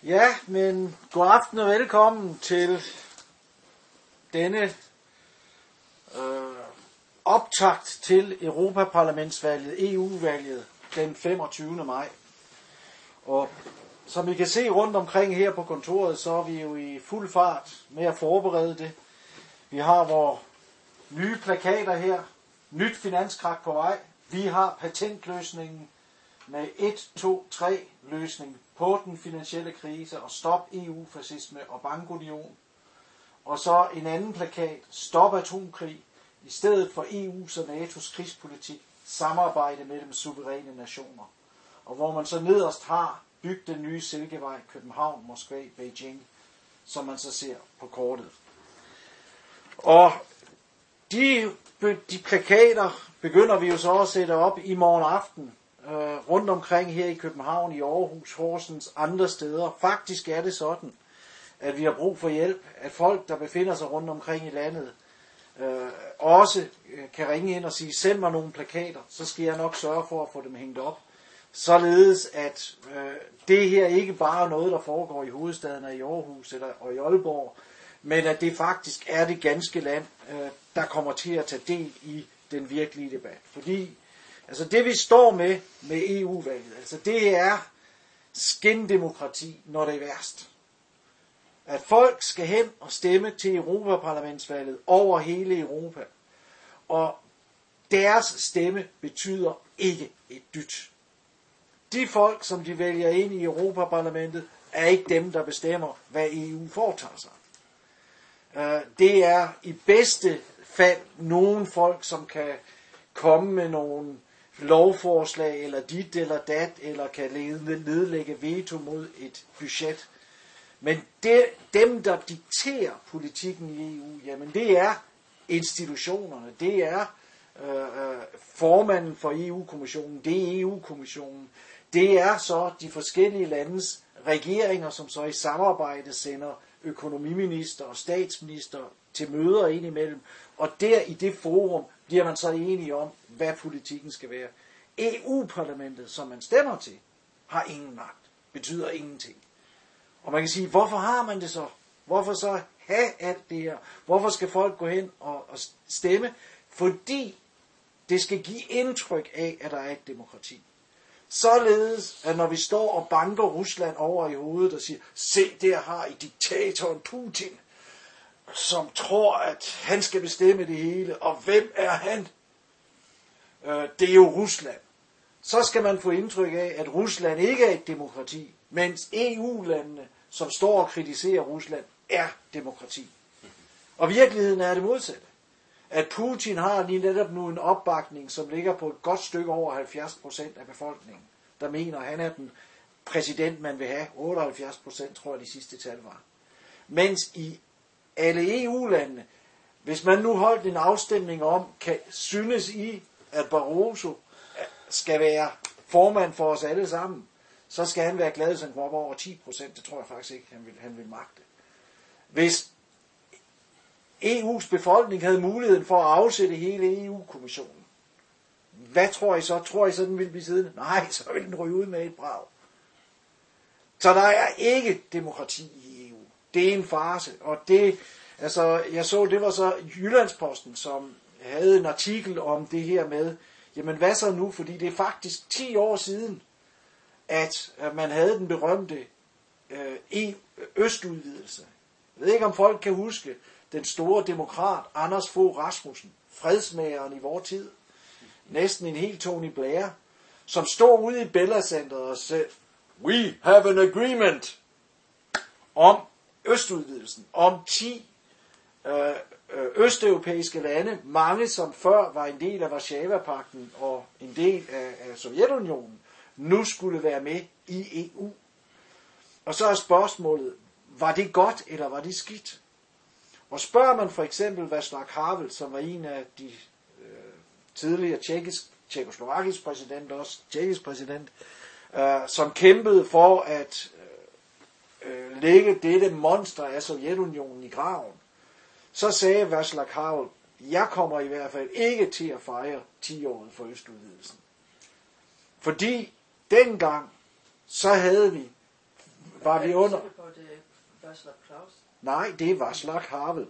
Ja, men god aften og velkommen til denne optakt til Europaparlamentsvalget, EU-valget, den 25. maj. Og som I kan se rundt omkring her på kontoret, så er vi jo i fuld fart med at forberede det. Vi har vores nye plakater her, nyt finanskrak på vej. Vi har patentløsningen med 1, 2, 3 løsning på den finansielle krise og stop EU-fascisme og bankunion. Og så en anden plakat, stop atomkrig, i stedet for EU's og NATO's krigspolitik, samarbejde mellem suveræne nationer. Og hvor man så nederst har bygget den nye Silkevej, København, Moskva, Beijing, som man så ser på kortet. Og de plakater begynder vi jo så at sætte op i morgen aften, rundt omkring her i København, i Aarhus, Horsens, andre steder. Faktisk er det sådan, at vi har brug for hjælp, at folk, der befinder sig rundt omkring i landet, også kan ringe ind og sige, send mig nogle plakater, så skal jeg nok sørge for at få dem hængt op. Således at det her ikke bare er noget, der foregår i hovedstaden af i Aarhus og i Aalborg, men at det faktisk er det ganske land, der kommer til at tage del i den virkelige debat. Fordi altså det vi står med EU-valget, altså det er skindemokrati, når det er værst. At folk skal hen og stemme til Europaparlamentsvalget over hele Europa. Og deres stemme betyder ikke et dyt. De folk, som de vælger ind i Europaparlamentet, er ikke dem, der bestemmer, hvad EU foretager sig. Det er i bedste fald nogle folk, som kan komme med nogle lovforslag, eller dit eller dat, eller kan nedlægge veto mod et budget. Men dem, der dikterer politikken i EU, jamen det er institutionerne, det er formanden for EU-kommissionen, det er EU-kommissionen, det er så de forskellige landes regeringer, som så i samarbejde sender økonomiminister og statsminister til møder indimellem, og der i det forum bliver man så enige om, hvad politikken skal være. EU-parlamentet, som man stemmer til, har ingen magt, betyder ingenting. Og man kan sige, hvorfor har man det så? Hvorfor så have alt det her? Hvorfor skal folk gå hen og stemme? Fordi det skal give indtryk af, at der er et demokrati. Således, at når vi står og banker Rusland over i hovedet og siger, se, der har I diktatoren Putin, som tror, at han skal bestemme det hele, og hvem er han? Det er jo Rusland. Så skal man få indtryk af, at Rusland ikke er et demokrati, mens EU-landene, som står og kritiserer Rusland, er demokrati. Og virkeligheden er det modsatte. At Putin har lige netop nu en opbakning, som ligger på et godt stykke over 70% af befolkningen, der mener, at han er den præsident, man vil have. 78% tror jeg de sidste tal var. Mens i alle EU-landene, hvis man nu holdt en afstemning om, synes I, at Barroso skal være formand for os alle sammen, så skal han være glad, hvis han går op over 10%. Det tror jeg faktisk ikke, han vil magte. Hvis EU's befolkning havde muligheden for at afsætte hele EU-kommissionen, hvad tror I så? Tror I så, den ville blive siddende? Nej, så vil den ryge ud med et brag. Så der er ikke demokrati i EU. Det er en farce. Og det, altså, jeg så, det var så Jyllandsposten, som havde en artikel om det her med, jamen hvad så nu? Fordi det er faktisk 10 år siden, at man havde den berømte østudvidelse. Jeg ved ikke, om folk kan huske den store demokrat Anders Fogh Rasmussen, fredsmageren i vores tid, næsten en helt Tony Blair, som stod ude i Bella Centeret og sagde, we have an agreement om østudvidelsen, om 10 østeuropæiske lande, mange som før var en del af Warszawa-pakten og en del af Sovjetunionen, nu skulle være med i EU. Og så er spørgsmålet, var det godt eller var det skidt? Og spørger man for eksempel Václav Havel, som var en af de tidligere tjekkoslovakisk præsident, også tjekkisk præsident, som kæmpede for at lægge dette monster af Sovjetunionen i graven, så sagde Václav Havel, jeg kommer i hvert fald ikke til at fejre 10-året for østudvidelsen. Fordi dengang, så havde vi var vi under... På det Václav Klaus. Nej, det er Václav Havel.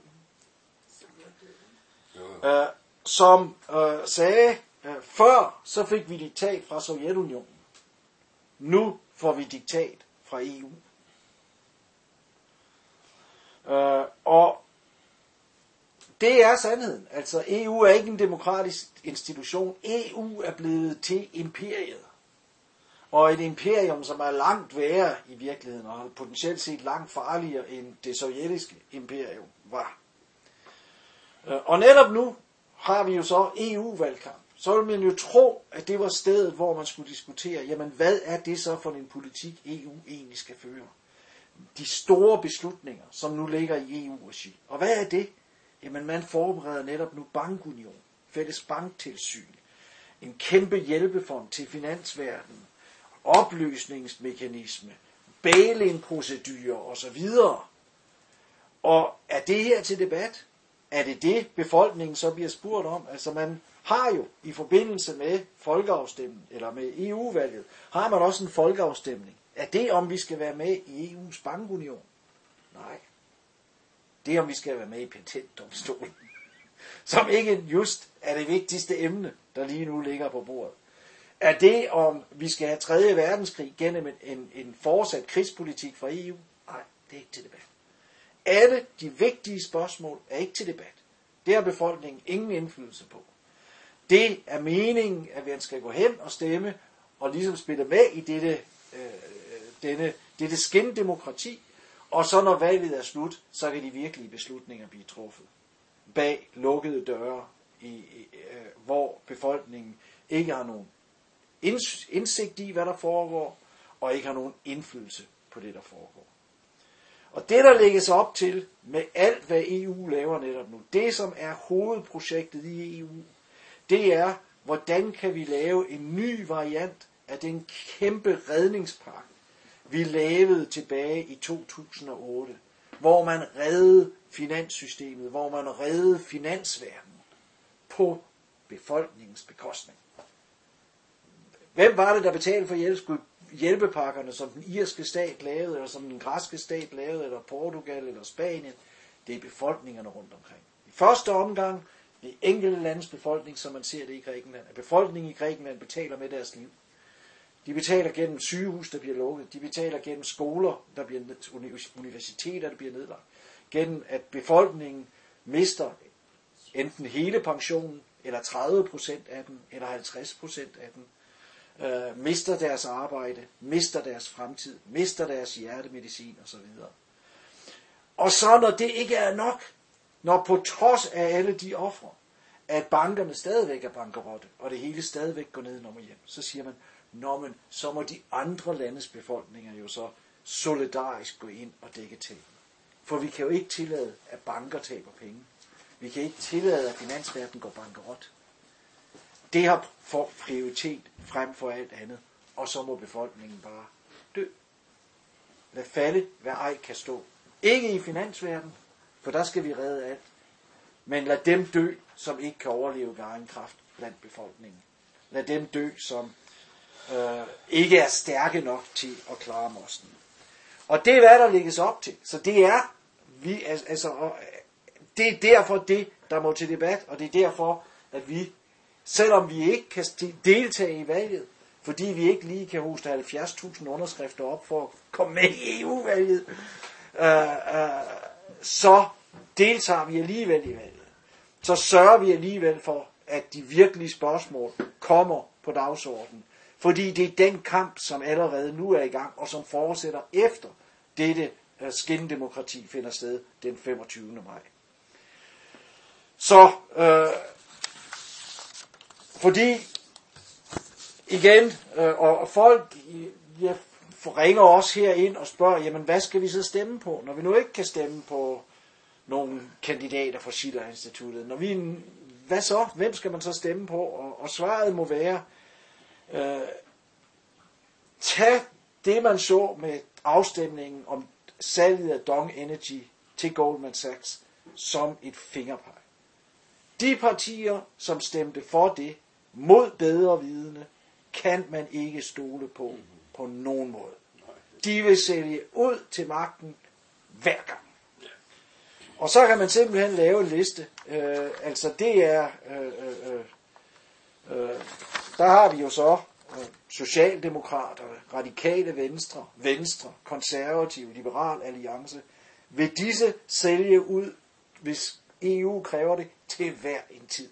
Som sagde, før så fik vi diktat fra Sovjetunionen. Nu får vi diktat fra EU. Og det er sandheden. Altså EU er ikke en demokratisk institution. EU er blevet til imperiet. Og et imperium, som er langt værre i virkeligheden, og potentielt set langt farligere end det sovjetiske imperium var. Og netop nu har vi jo så EU-valgkamp. Så vil man jo tro, at det var stedet, hvor man skulle diskutere, jamen hvad er det så for en politik, EU egentlig skal føre? De store beslutninger, som nu ligger i EU-regi. Og hvad er det? Jamen man forbereder netop nu bankunion, fælles banktilsyn, en kæmpe hjælpefond til finansverdenen, opløsningsmekanisme, bail-in-procedurer osv. Og er det her til debat? Er det befolkningen så bliver spurgt om? Altså man har jo i forbindelse med folkeafstemning, eller med EU-valget, har man også en folkeafstemning. Er det om vi skal være med i EU's bankunion? Nej. Det er om vi skal være med i patentdomstolen. Som ikke just er det vigtigste emne, der lige nu ligger på bordet. Er det om vi skal have 3. verdenskrig gennem en fortsat krigspolitik fra EU? Nej, det er ikke til debat. Alle de vigtige spørgsmål er ikke til debat. Det har befolkningen ingen indflydelse på. Det er meningen, at man skal gå hen og stemme, og ligesom spille med i dette skindemokrati, og så når valget er slut, så kan de virkelige beslutninger blive truffet. Bag lukkede døre, hvor befolkningen ikke har nogen indsigt i, hvad der foregår, og ikke har nogen indflydelse på det, der foregår. Og det, der lægges op til med alt, hvad EU laver netop nu, det som er hovedprojektet i EU, det er, hvordan kan vi lave en ny variant af den kæmpe redningspakke, vi lavede tilbage i 2008, hvor man reddede finanssystemet, hvor man reddede finansverdenen på befolkningens bekostning. Hvem var det, der betalte for hjælpepakkerne, som den irske stat lavede, eller som den græske stat lavede, eller Portugal, eller Spanien? Det er befolkningerne rundt omkring. I første omgang, det enkelte landes befolkning, som man ser det i Grækenland, at befolkningen i Grækenland betaler med deres liv. De betaler gennem sygehus, der bliver lukket. De betaler gennem skoler, der bliver universiteter, der bliver nedlagt. Gennem at befolkningen mister enten hele pensionen, eller 30% af den, eller 50% af den. Mister deres arbejde, mister deres fremtid, mister deres hjertemedicin osv. Og så når det ikke er nok, når på trods af alle de ofre, at bankerne stadigvæk er bankerotte, og det hele stadigvæk går ned og hjem, så siger man, men så må de andre landes befolkninger jo så solidarisk gå ind og dække til. For vi kan jo ikke tillade, at banker taber penge. Vi kan ikke tillade, at finansverdenen går bankerot. Det har for prioritet frem for alt andet, og så må befolkningen bare dø. Lad falde, hvad ej kan stå. Ikke i finansverdenen, for der skal vi redde alt. Men lad dem dø, som ikke kan overleve ved egen kraft blandt befolkningen. Lad dem dø, som ikke er stærke nok til at klare mosten. Og det er, hvad der lægges op til. Så det er, det er derfor det, der må til debat, og det er derfor, at vi, selvom vi ikke kan deltage i valget, fordi vi ikke lige kan hoste 70.000 underskrifter op for at komme med i EU-valget, så deltager vi alligevel i valget. Så sørger vi alligevel for, at de virkelige spørgsmål kommer på dagsordenen. Fordi det er den kamp, som allerede nu er i gang, og som fortsætter efter dette skindemokrati finder sted den 25. maj. Så, fordi, igen, og folk ringer også herind og spørger, jamen hvad skal vi så stemme på, når vi nu ikke kan stemme på nogle kandidater fra Schiller-instituttet? Hvad så? Hvem skal man så stemme på? Og svaret må være, tag det, man så med afstemningen om salget af Dong Energy til Goldman Sachs som et fingerpeg. De partier, som stemte for det, mod bedre vidende, kan man ikke stole på nogen måde. de vil sælge ud til magten hver gang. Og så kan man simpelthen lave en liste. Altså det er, der har vi jo så Socialdemokrater, Radikale Venstre, Konservative, Liberal Alliance. Vil disse sælge ud, hvis EU kræver det, til hver en tid.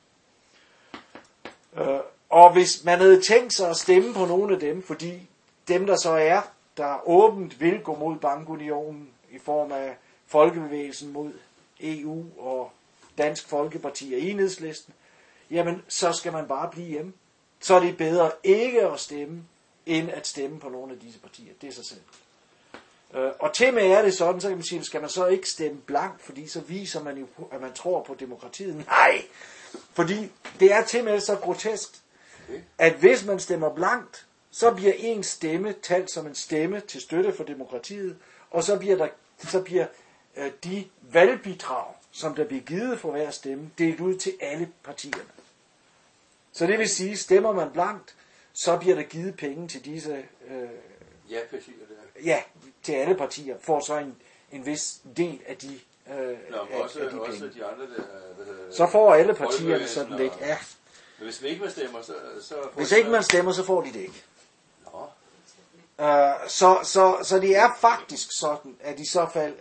Og hvis man havde tænkt sig at stemme på nogle af dem, fordi dem der så er, der åbent vil gå mod bankunionen i form af Folkebevægelsen mod EU og Dansk Folkeparti og Enhedslisten, jamen så skal man bare blive hjemme. Så er det bedre ikke at stemme, end at stemme på nogle af disse partier. Det er sig selv. Og til med er det sådan, så kan man sige, skal man så ikke stemme blankt, fordi så viser man jo, at man tror på demokratiet. Nej, fordi det er til med så grotesk, at hvis man stemmer blankt, så bliver en stemme talt som en stemme til støtte for demokratiet, og så bliver de valgbidrag, som der bliver givet for hver stemme, delt ud til alle partierne. Så det vil sige, stemmer man blankt, så bliver der givet penge til disse partier der. Ja, til alle partier, får så en vis del af de, også, af de også penge. de andre der, så får alle partierne sådan lidt, ja. Men hvis ikke man stemmer, hvis ikke man stemmer, så får de det ikke. Nå. Så det er faktisk sådan, at i så fald,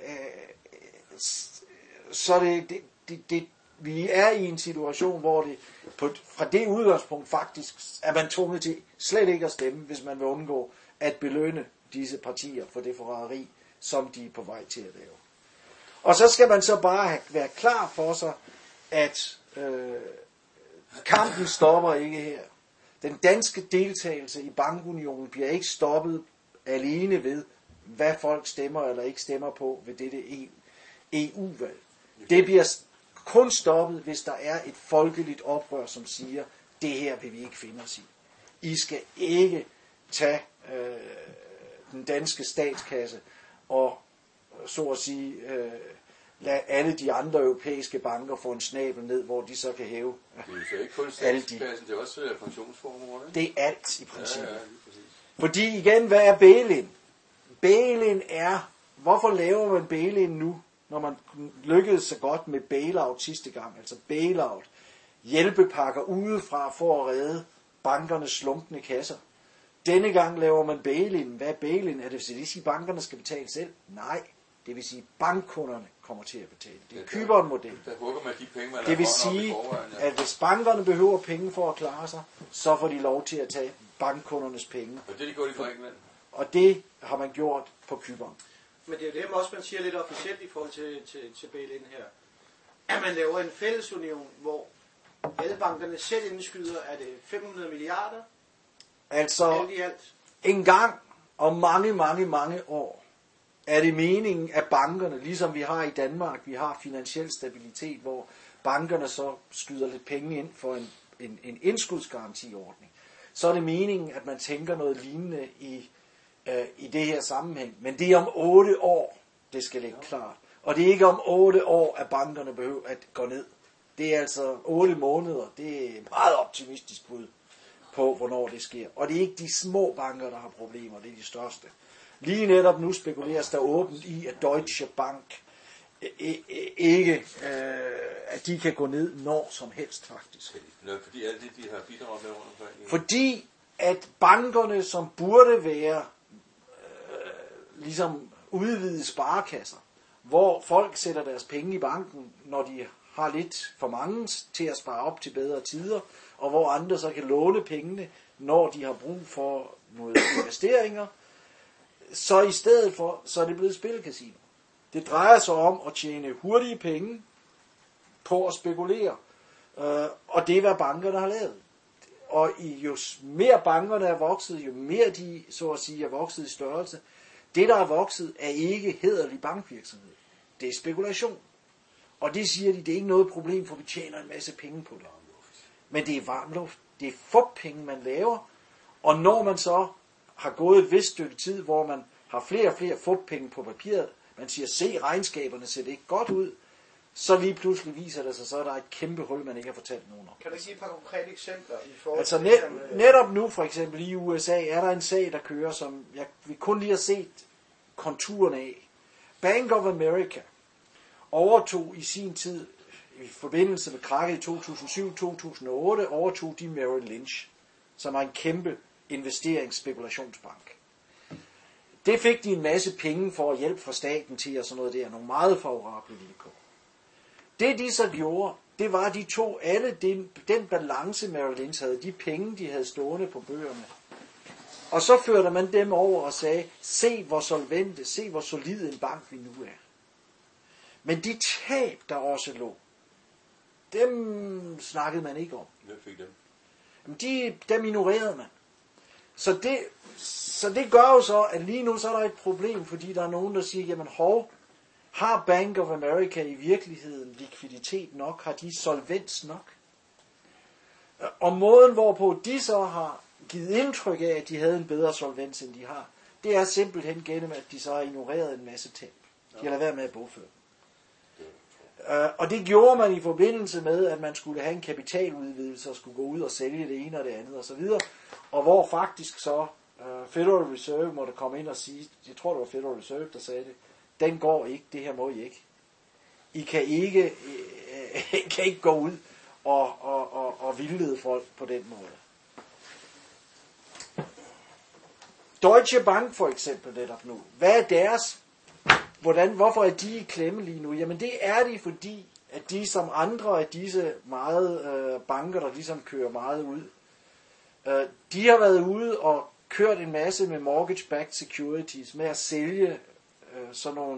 så det vi er i en situation, hvor det fra det udgangspunkt faktisk er man tvunget til slet ikke at stemme, hvis man vil undgå at belønne disse partier for det forræderi, som de er på vej til at lave. Og så skal man så bare være klar for sig, at kampen stopper ikke her. Den danske deltagelse i bankunionen bliver ikke stoppet alene ved, hvad folk stemmer eller ikke stemmer på ved dette EU-valg. Det bliver kun stoppet, hvis der er et folkeligt oprør, som siger, det her vil vi ikke finde os i. I skal ikke tage den danske statskasse og så at sige lade alle de andre europæiske banker få en snabel ned, hvor de så kan hæve det er ikke kun statskassen, det er også pensionsformuerne. Det er alt i princippet. Ja, fordi igen, hvad er bail-in? Bail-in er, hvorfor laver man bail-in nu, når man lykkedes så godt med bail-out sidste gang, altså bail-out, hjælpepakker udefra for at redde bankernes slunkne kasser. Denne gang laver man bail-in. Hvad er bail-in? Er det vil sige, at bankerne skal betale selv? Nej, det vil sige, at bankkunderne kommer til at betale. Det er Cypern-model. Det vil sige, at hvis bankerne behøver penge for at klare sig, så får de lov til at tage bankkundernes penge. Og det gjort i Grækenland. Og det har man gjort på Cypern. Men det er jo det, man siger lidt officielt i forhold til bail-in her. At man laver en fællesunion, hvor alle bankerne selv indskyder, er det 500 milliarder? Altså, alt i alt. En gang om mange år, er det meningen, at bankerne, ligesom vi har i Danmark, vi har finansiel stabilitet, hvor bankerne så skyder lidt penge ind for en indskudsgarantiordning, så er det meningen, at man tænker noget lignende i det her sammenhæng. Men det er om 8 år, det skal ligge klart. Og det er ikke om 8 år, at bankerne behøver at gå ned. Det er altså 8 måneder. Det er meget optimistisk bud på, hvornår det sker. Og det er ikke de små banker, der har problemer, det er de største. Lige netop nu spekuleres der åbent i, at Deutsche Bank ikke, at de kan gå ned når som helst faktisk. Fordi alt det, de har bidraget med rundt omkring. Fordi at bankerne, som burde være ligesom udvidede sparekasser, hvor folk sætter deres penge i banken, når de har lidt for mange til at spare op til bedre tider, og hvor andre så kan låne pengene, når de har brug for nogle investeringer, så i stedet for, så er det blevet spillecasino. Det drejer sig om at tjene hurtige penge på at spekulere, og det er, hvad bankerne har lavet. Og jo mere bankerne er vokset, jo mere de, så at sige, er vokset i størrelse, det, der er vokset, er ikke hæderlig bankvirksomhed. Det er spekulation. Og det siger de, det er ikke noget problem, for vi tjener en masse penge på det. Men det er varm luft. Det er fuppenge, man laver. Og når man så har gået et vist stykke tid, hvor man har flere og flere fuppenge på papiret, man siger, se, regnskaberne ser det ikke godt ud, så lige pludselig viser det sig, så er der et kæmpe hul, man ikke har fortalt nogen om. Kan du give et par konkrete eksempler i forhold Altså til netop nu for eksempel i USA, er der en sag, der kører, som vi kun lige har set konturerne af. Bank of America overtog i sin tid, i forbindelse med krakket i 2007-2008, overtog de Merrill Lynch, som er en kæmpe investeringsspekulationsbank. Det fik de en masse penge for at hjælpe fra staten til og sådan noget der, nogle meget favorable vilkår. Det de så gjorde, det var, at de tog alle den balance Merrill Lynch havde, de penge de havde stående på bøgerne, og så førte man dem over og sagde, se hvor solvente, se hvor solid en bank vi nu er. Men de tab, der også lå, dem snakkede man ikke om. Hvem fik dem? Dem ignorerede man. Så det gør jo så, at lige nu så er der et problem, fordi der er nogen, der siger, jamen har Bank of America i virkeligheden likviditet nok? Har de solvens nok? Og måden, hvorpå de så har givet indtryk af, at de havde en bedre solvens, end de har, det er simpelthen gennem, at de så har ignoreret en masse tab. De har ladet være med at bogføre. Og det gjorde man i forbindelse med, at man skulle have en kapitaludvidelse og skulle gå ud og sælge det ene og det andet osv. Og hvor faktisk så Federal Reserve måtte komme ind og sige, jeg tror det var Federal Reserve, der sagde det, den går ikke, det her må I ikke. I kan ikke gå ud og vildlede folk på den måde. Deutsche Bank for eksempel netop nu. Hvad er deres? Hvorfor er de i klemme lige nu? Jamen det er de, fordi at de som andre af disse meget banker, der ligesom kører meget ud, de har været ude og kørt en masse med mortgage-backed securities, med at sælge sådan nogle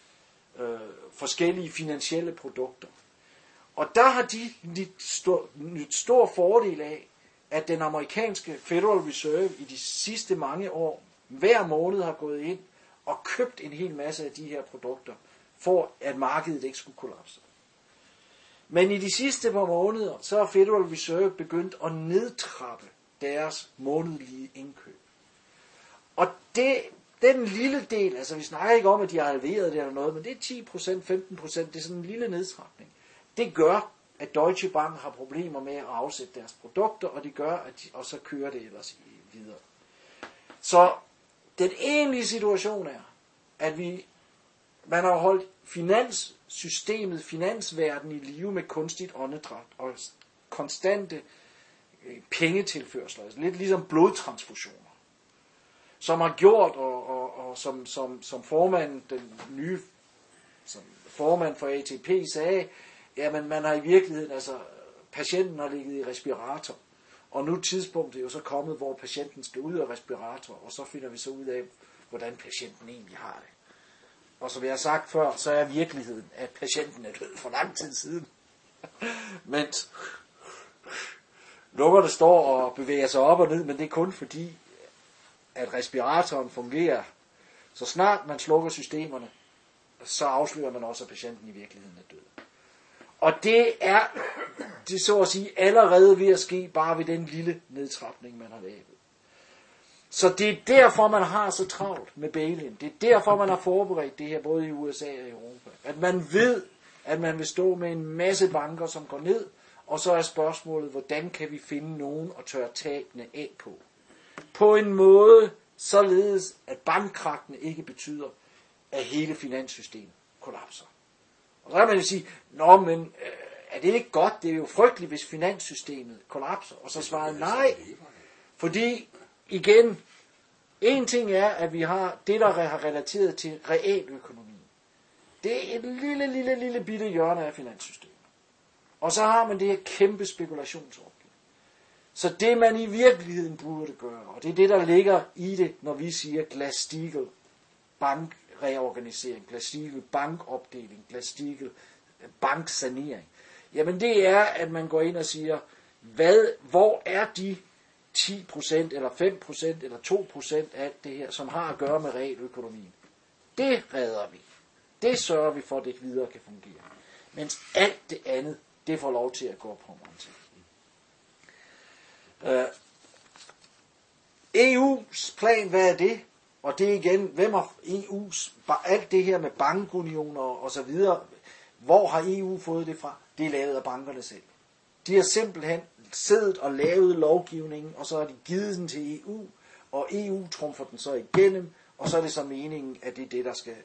forskellige finansielle produkter. Og der har de nyt stor fordel af, at den amerikanske Federal Reserve i de sidste mange år hver måned har gået ind og købt en hel masse af de her produkter, for at markedet ikke skulle kollapse. Men i de sidste par måneder, så har Federal Reserve begyndt at nedtrappe deres månedlige indkøb. Og den lille del, altså vi snakker ikke om, at de har halveret det eller noget, men det er 10%, 15%, det er sådan en lille nedtrapning. Det gør, at Deutsche Bank har problemer med at afsætte deres produkter, og det gør, og så kører det ellers videre. Så den egentlige situation er, at man har holdt finanssystemet, finansverdenen i live med kunstigt åndedræt og konstante pengetilførsler, altså lidt ligesom blodtransfusioner, som har gjort, og som formanden, den nye som formand for ATP sagde, jamen man har i virkeligheden, altså patienten har ligget i respirator, og nu tidspunktet er jo så kommet, hvor patienten skal ud af respirator, og så finder vi så ud af, hvordan patienten egentlig har det. Og som jeg har sagt før, så er virkeligheden, at patienten er død for lang tid siden. Mens lungerne står og bevæger sig op og ned, men det er kun fordi, at respiratoren fungerer. Så snart man slukker systemerne, så afslører man også, at patienten i virkeligheden er død. Og det er så at sige allerede ved at ske, bare ved den lille nedtrapning, man har lavet. Så det er derfor, man har så travlt med bail-in. Det er derfor, man har forberedt det her, både i USA og i Europa. At man ved, at man vil stå med en masse banker, som går ned, og så er spørgsmålet, hvordan kan vi finde nogen at tørre tabene af på? På en måde, således at bankkrakkene ikke betyder, at hele finanssystemet kollapser. Og så kan man jo sige, men er det ikke godt? Det er jo frygteligt, hvis finanssystemet kollapser. Og så svarer nej, fordi igen, en ting er, at vi har det, der har relateret til realøkonomien. Det er et lille bitte hjørne af finanssystemet. Og så har man det her kæmpe spekulationsopgave. Så det, man i virkeligheden burde gøre, og det er det, der ligger i det, når vi siger Glass-Steagall bankreorganisering, Glass-Steagall bankopdeling, Glass-Steagall banksanering, jamen det er, at man går ind og siger, hvor er de 10% eller 5% eller 2% af alt det her, som har at gøre med realøkonomien. Det redder vi. Det sørger vi for, at det videre kan fungere. Mens alt det andet, det får lov til at gå på til. EU's plan, hvad er det? Og det er igen, hvem har EU's, alt det her med bankunioner og så videre, Hvor har EU fået det fra? Det er lavet af bankerne selv. De har simpelthen siddet og lavet lovgivningen, og så har de givet den til EU, og EU trumfer den så igennem, og så er det så meningen, at det er det,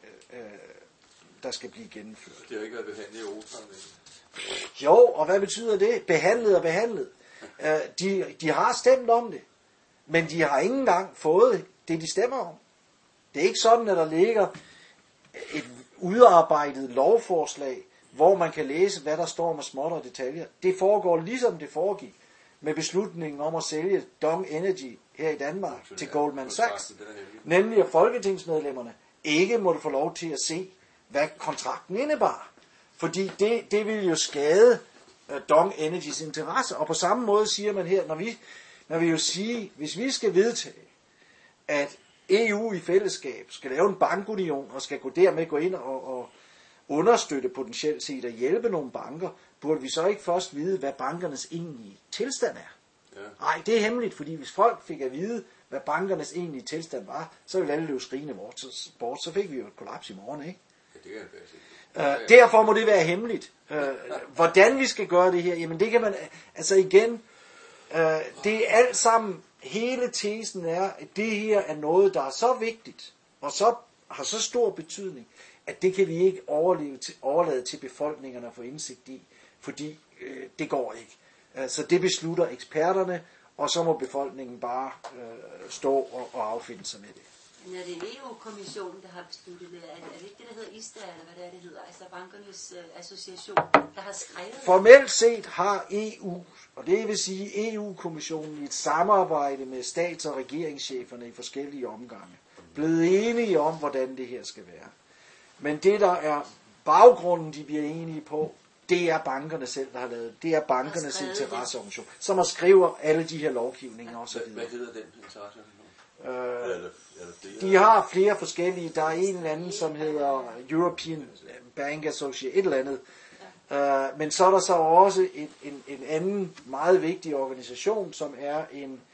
der skal blive gennemført. Det har ikke været behandlet i Europa. Jo, og hvad betyder det? Behandlet og behandlet. De har stemt om det, men de har ikke engang fået det, de stemmer om. Det er ikke sådan, at der ligger et udarbejdet lovforslag, hvor man kan læse, hvad der står med småt og detaljer. Det foregår ligesom det foregik med beslutningen om at sælge Dong Energy her i Danmark til Goldman Sachs. Nemlig at folketingsmedlemmerne ikke måtte få lov til at se, hvad kontrakten indebar. Fordi det ville jo skade Dong Energys interesse. Og på samme måde siger man her, når vi jo siger, hvis vi skal vedtage, at EU i fællesskab skal lave en bankunion, og skal dermed gå ind og understøtte potentielt set at hjælpe nogle banker, burde vi så ikke først vide, hvad bankernes egentlige tilstand er? Ja. Nej, det er hemmeligt, fordi hvis folk fik at vide, hvad bankernes egentlige tilstand var, så ville alle løbe skrigende bort, så fik vi jo et kollaps i morgen, ikke? Ja, det kan jeg være. Derfor må det være hemmeligt. Hvordan vi skal gøre det her, jamen det kan man, altså igen, det er alt sammen, hele tesen er, at det her er noget, der er så vigtigt, og så har så stor betydning, at det kan vi ikke overlade til befolkningerne at få indsigt i, fordi det går ikke. Så det beslutter eksperterne, og så må befolkningen bare stå og affinde sig med det. Men er det EU-kommissionen, der har besluttet det? Er det ikke det, der hedder ISTA, eller hvad det hedder? Altså bankernes association, der har skrevet det? Formelt set har EU, og det vil sige EU-kommissionen i et samarbejde med stats- og regeringscheferne i forskellige omgange, blevet enige om, hvordan det her skal være. Men det, der er baggrunden, de bliver enige på, det er bankerne selv, der har lavet. Det er bankernes interesseorganisation, som har skrevet alle de her lovgivninger osv. Hvad hedder den interesseorganisation? De har flere forskellige. Der er en eller anden, som hedder European Bank Association, et eller andet. Men så er der så også en anden meget vigtig organisation, som er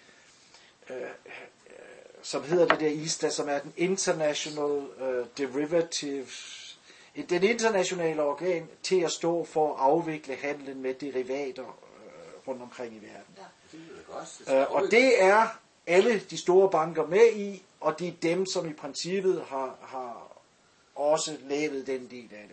som hedder det der ISTA, som er den International den internationale organ til at stå for at afvikle handlen med derivater rundt omkring i verden. Og det er alle de store banker med i, og det er dem, som i princippet har også lavet den del af det.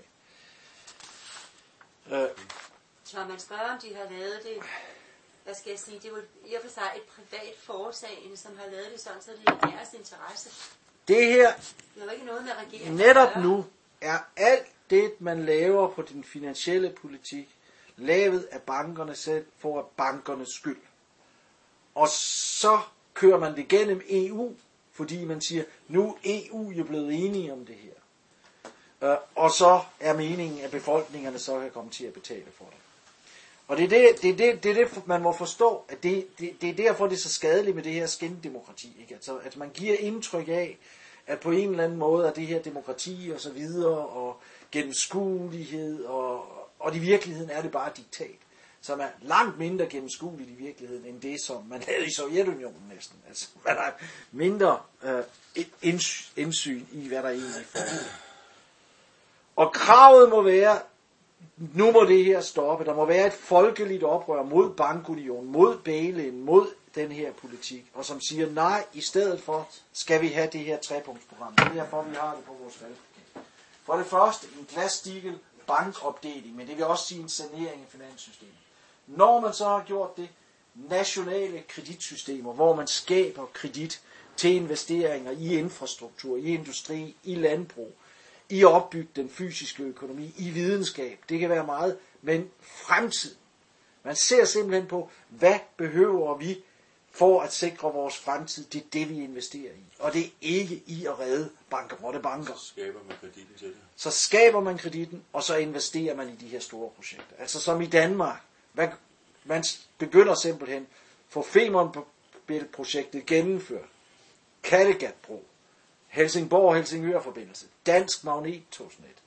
Når man spørger, om de har lavet det, hvad skal jeg sige, det er jo i og for sig et privat foretagende, som har lavet det sådan, så det er deres interesse. Det her, det er jo ikke noget med regeringen netop nu, er alt det, man laver på den finansielle politik, lavet af bankerne selv for bankernes skyld. Og så kører man det gennem EU, fordi man siger, nu er EU jo blevet enige om det her. Og så er meningen, at befolkningerne så kan komme til at betale for det. Og det er det, man må forstå, at det er derfor, det er så skadeligt med det her skindemokrati. Ikke? Altså, at man giver indtryk af, at på en eller anden måde er det her demokrati og så videre, og gennemskuelighed, og i virkeligheden er det bare diktat, som er langt mindre gennemskueligt i virkeligheden, end det, som man havde i Sovjetunionen næsten. Altså, man har mindre indsyn i, hvad der egentlig foregår. Og kravet må være, nu må det her stoppe. Der må være et folkeligt oprør mod bankunionen, mod bail-in, mod den her politik, og som siger, nej, i stedet for skal vi have det her trepunktsprogram. Det er derfor, vi har det på vores valgplakat. For det første, en glasstigel bankopdeling, men det vil også sige en sanering af finanssystemet. Når man så har gjort det, nationale kreditsystemer, hvor man skaber kredit til investeringer i infrastruktur, i industri, i landbrug, i at opbygge den fysiske økonomi, i videnskab, det kan være meget, men fremtiden. Man ser simpelthen på, hvad behøver vi for at sikre vores fremtid, det er det, vi investerer i. Og det er ikke i at redde bankerotte banker. Så skaber man kreditten til det. Så skaber man kreditten, og så investerer man i de her store projekter. Altså som i Danmark. Man begynder simpelthen for Femern-projektet gennemført. Kattegatbro, Helsingborg-Helsingør-forbindelse, dansk magnettogsnet,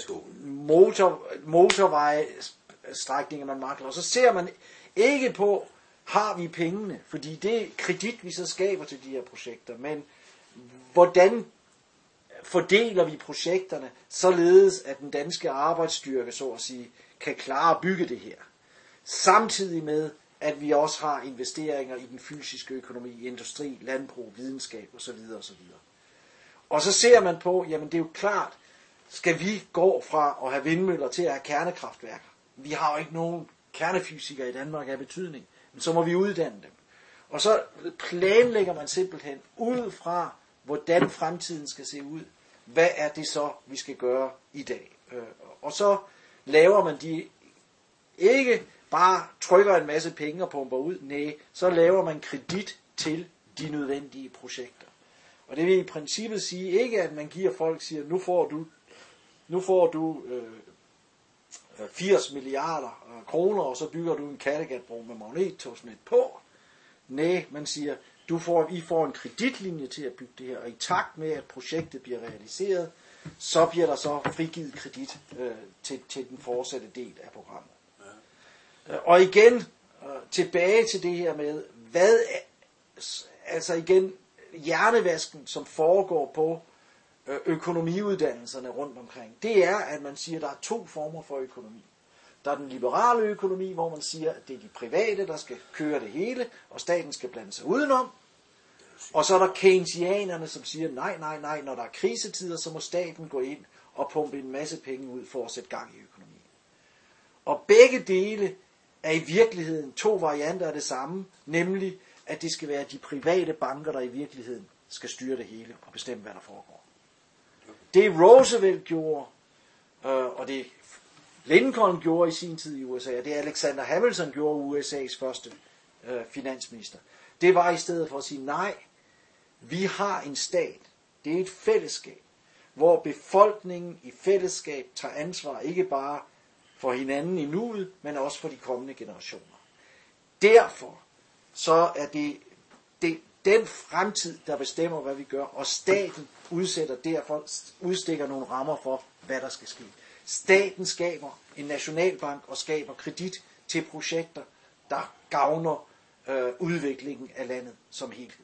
motorvejstrækninger, man mangler. Og så ser man ikke på, har vi pengene, fordi det er kredit, vi så skaber til de her projekter, men hvordan fordeler vi projekterne, således at den danske arbejdsstyrke, så at sige, kan klare at bygge det her. Samtidig med, at vi også har investeringer i den fysiske økonomi, industri, landbrug, videnskab osv. osv. Og så ser man på, jamen det er jo klart, skal vi gå fra at have vindmøller til at have kernekraftværker. Vi har jo ikke nogen kernefysikere i Danmark af betydning, men så må vi uddanne dem. Og så planlægger man simpelthen ud fra, hvordan fremtiden skal se ud. Hvad er det så, vi skal gøre i dag? Og så laver man de ikke bare trykker en masse penge og pumper ud. Nej, så laver man kredit til de nødvendige projekter. Og det vil i princippet sige ikke, at man giver folk, siger, nu får du 80 milliarder kroner, og så bygger du en Kattegatbro med magnettogsnet på. Nej, man siger, I får en kreditlinje til at bygge det her, og i takt med, at projektet bliver realiseret, så bliver der så frigivet kredit til den fortsatte del af programmet. Ja. Og igen, tilbage til det her med, altså igen, hjernevasken, som foregår på økonomiuddannelserne rundt omkring, det er, at man siger, at der er 2 former for økonomi. Der er den liberale økonomi, hvor man siger, at det er de private, der skal køre det hele, og staten skal blande sig udenom. Og så er der keynesianerne, som siger, nej, når der er krisetider, så må staten gå ind og pumpe en masse penge ud for at sætte gang i økonomien. Og begge dele er i virkeligheden 2 varianter af det samme, nemlig at det skal være de private banker, der i virkeligheden skal styre det hele og bestemme, hvad der foregår. Det Roosevelt gjorde, og det Lincoln gjorde i sin tid i USA, og det Alexander Hamilton gjorde USA's første finansminister, det var i stedet for at sige, nej, vi har en stat, det er et fællesskab, hvor befolkningen i fællesskab tager ansvar, ikke bare for hinanden i nuet, men også for de kommende generationer. Derfor så er det den fremtid, der bestemmer, hvad vi gør, og staten udstikker nogle rammer for, hvad der skal ske. Staten skaber en nationalbank og skaber kredit til projekter, der gavner udviklingen af landet som helhed.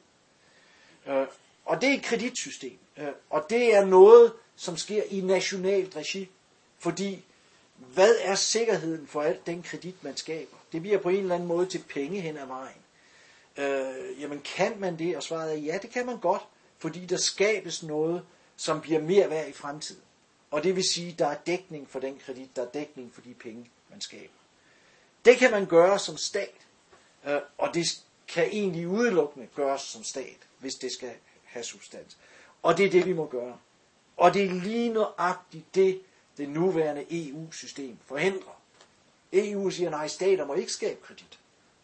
Og det er et kreditsystem, og det er noget, som sker i nationalt regi, fordi hvad er sikkerheden for alt den kredit, man skaber? Det bliver på en eller anden måde til penge hen ad vejen. Jamen kan man det? Og svaret er ja, det kan man godt, fordi der skabes noget, som bliver mere værd i fremtiden. Og det vil sige, der er dækning for den kredit, der er dækning for de penge, man skaber. Det kan man gøre som stat, og det kan egentlig udelukkende gøres som stat, hvis det skal have substans. Og det er det, vi må gøre. Og det er lige nøjagtigt det nuværende EU-system forhindrer. EU siger, nej, stater må ikke skabe kredit.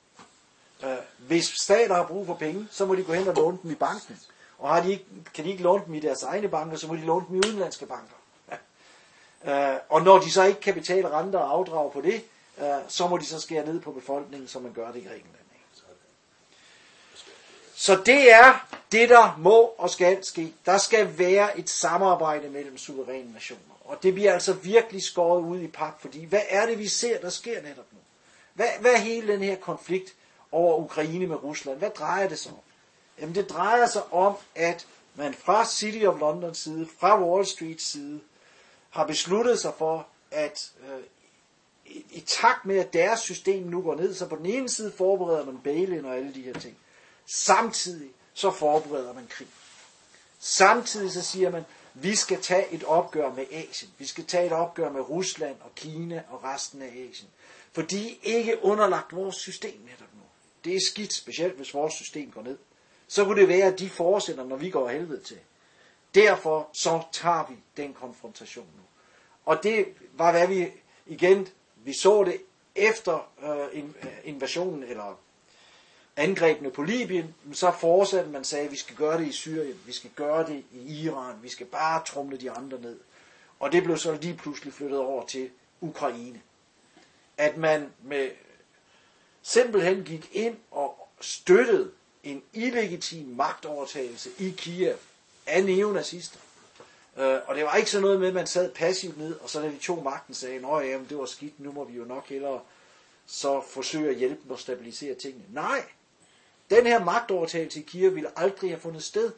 Hvis stater har brug for penge, så må de gå hen og låne dem i banken. Og kan de ikke låne dem i deres egne banker, så må de låne dem i udenlandske banker. Og når de så ikke kan betale renter og afdrag på det, så må de så skære ned på befolkningen, som man gør det i Grækenland. Så det er det, der må og skal ske. Der skal være et samarbejde mellem suveræne nationer. Og det bliver altså virkelig skåret ud i pap, fordi hvad er det, vi ser, der sker netop nu? Hvad er hele den her konflikt over Ukraine med Rusland? Hvad drejer det sig om? Jamen det drejer sig om, at man fra City of Londons side, fra Wall Streets side, har besluttet sig for, at i takt med, at deres system nu går ned, så på den ene side forbereder man bail-in og alle de her ting. Samtidig så forbereder man krig. Samtidig så siger man, vi skal tage et opgør med Asien. Vi skal tage et opgør med Rusland og Kina og resten af Asien. For de er ikke underlagt vores system netop nu. Det er skidt, specielt hvis vores system går ned. Så kunne det være, at de fortsætter, når vi går af helvede til. Derfor så tager vi den konfrontation nu. Og det var, hvad vi så det efter invasionen, eller angrebene på Libyen, så fortsatte man sagde, at vi skal gøre det i Syrien, vi skal gøre det i Iran, vi skal bare tromle de andre ned. Og det blev så lige pludselig flyttet over til Ukraine. At man simpelthen gik ind og støttede en illegitim magtovertagelse i Kiev af neonazister. Og det var ikke sådan noget med, at man sad passivt ned, og så da de tog magten sagde, jamen det var skidt, nu må vi jo nok hellere så forsøge at hjælpe dem og stabilisere tingene. Nej, den her magtovertagelse i Kiev ville aldrig have fundet sted,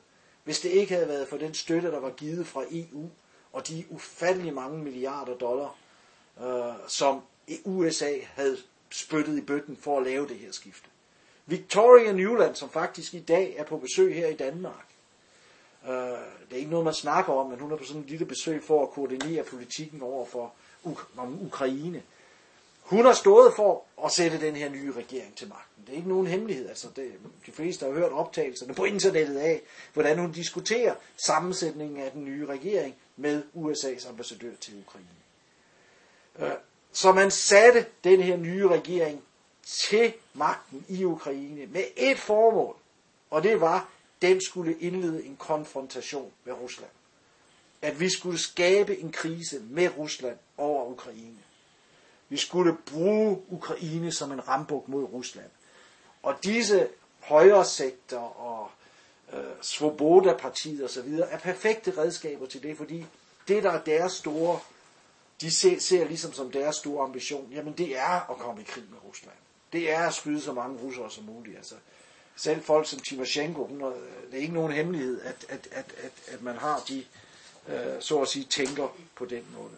hvis det ikke havde været for den støtte, der var givet fra EU, og de ufattelig mange milliarder dollar, som USA havde spyttet i bøtten for at lave det her skifte. Victoria Nuland, som faktisk i dag er på besøg her i Danmark, det er ikke noget, man snakker om, men hun er på sådan en lille besøg for at koordinere politikken over for Ukraine. Hun har stået for at sætte den her nye regering til magten. Det er ikke nogen hemmelighed. Altså de fleste har hørt optagelserne på internettet af, hvordan hun diskuterer sammensætningen af den nye regering med USA's ambassadør til Ukraine. Så man satte den her nye regering til magten i Ukraine med et formål, og det var, den skulle indlede en konfrontation med Rusland. At vi skulle skabe en krise med Rusland over Ukraine. Vi skulle bruge Ukraine som en rambuk mod Rusland. Og disse højresekter og Svoboda-partiet osv. er perfekte redskaber til det, fordi det, der er deres store, de ser ligesom som deres store ambition, jamen det er at komme i krig med Rusland. Det er at skyde så mange russere som muligt. Altså, selv folk som Timoshenko, det er ikke nogen hemmelighed, at man har de, så at sige, tænker på den måde.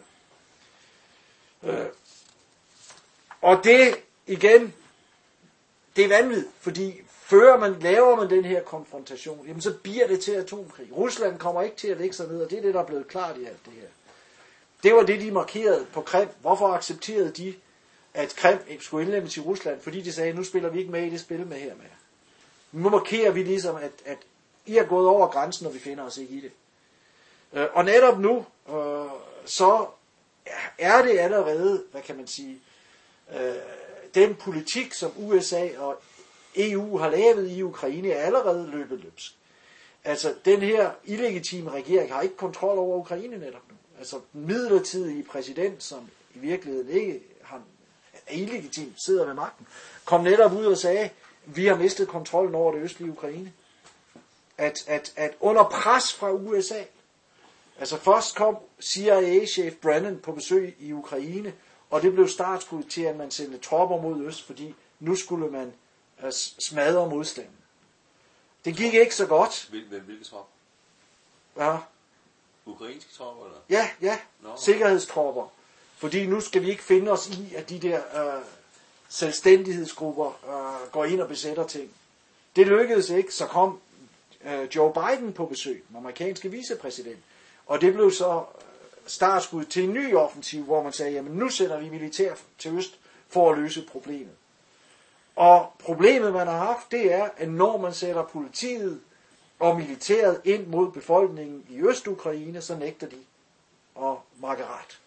Og det, igen, det er vanvittigt, fordi laver man den her konfrontation, jamen så bliver det til atomkrig. Rusland kommer ikke til at lægge sig ned, og det er det, der er blevet klart i alt det her. Det var det, de markerede på Krim. Hvorfor accepterede de, at Krim skulle indlemmes i Rusland? Fordi de sagde, nu spiller vi ikke med i det spil med her med. Nu markerer vi ligesom, at I er gået over grænsen, og vi finder os ikke i det. Og netop nu, så er det allerede, hvad kan man sige, den politik, som USA og EU har lavet i Ukraine, er allerede løbet løbsk. Altså, den her illegitime regering har ikke kontrol over Ukraine netop nu. Altså, den midlertidige præsident, som i virkeligheden ikke er illegitim, sidder ved magten, kom netop ud og sagde, vi har mistet kontrollen over det østlige Ukraine. At under pres fra USA, altså først kom CIA-chef Brennan på besøg i Ukraine, og det blev startskud til, at man sendte tropper mod øst, fordi nu skulle man smadre modstanden. Det gik ikke så godt. Hvilke tropper? Ja. Ukrainske tropper, eller? Ja. Sikkerhedstropper. Fordi nu skal vi ikke finde os i, at de der selvstændighedsgrupper går ind og besætter ting. Det lykkedes ikke, så kom Joe Biden på besøg, den amerikanske vicepræsident. Og det blev så startskud til en ny offensiv, hvor man sagde, jamen nu sender vi militær til øst for at løse problemet. Og problemet, man har haft, det er, at når man sætter politiet og militæret ind mod befolkningen i Øst-Ukraine, så nægter de at makke ret.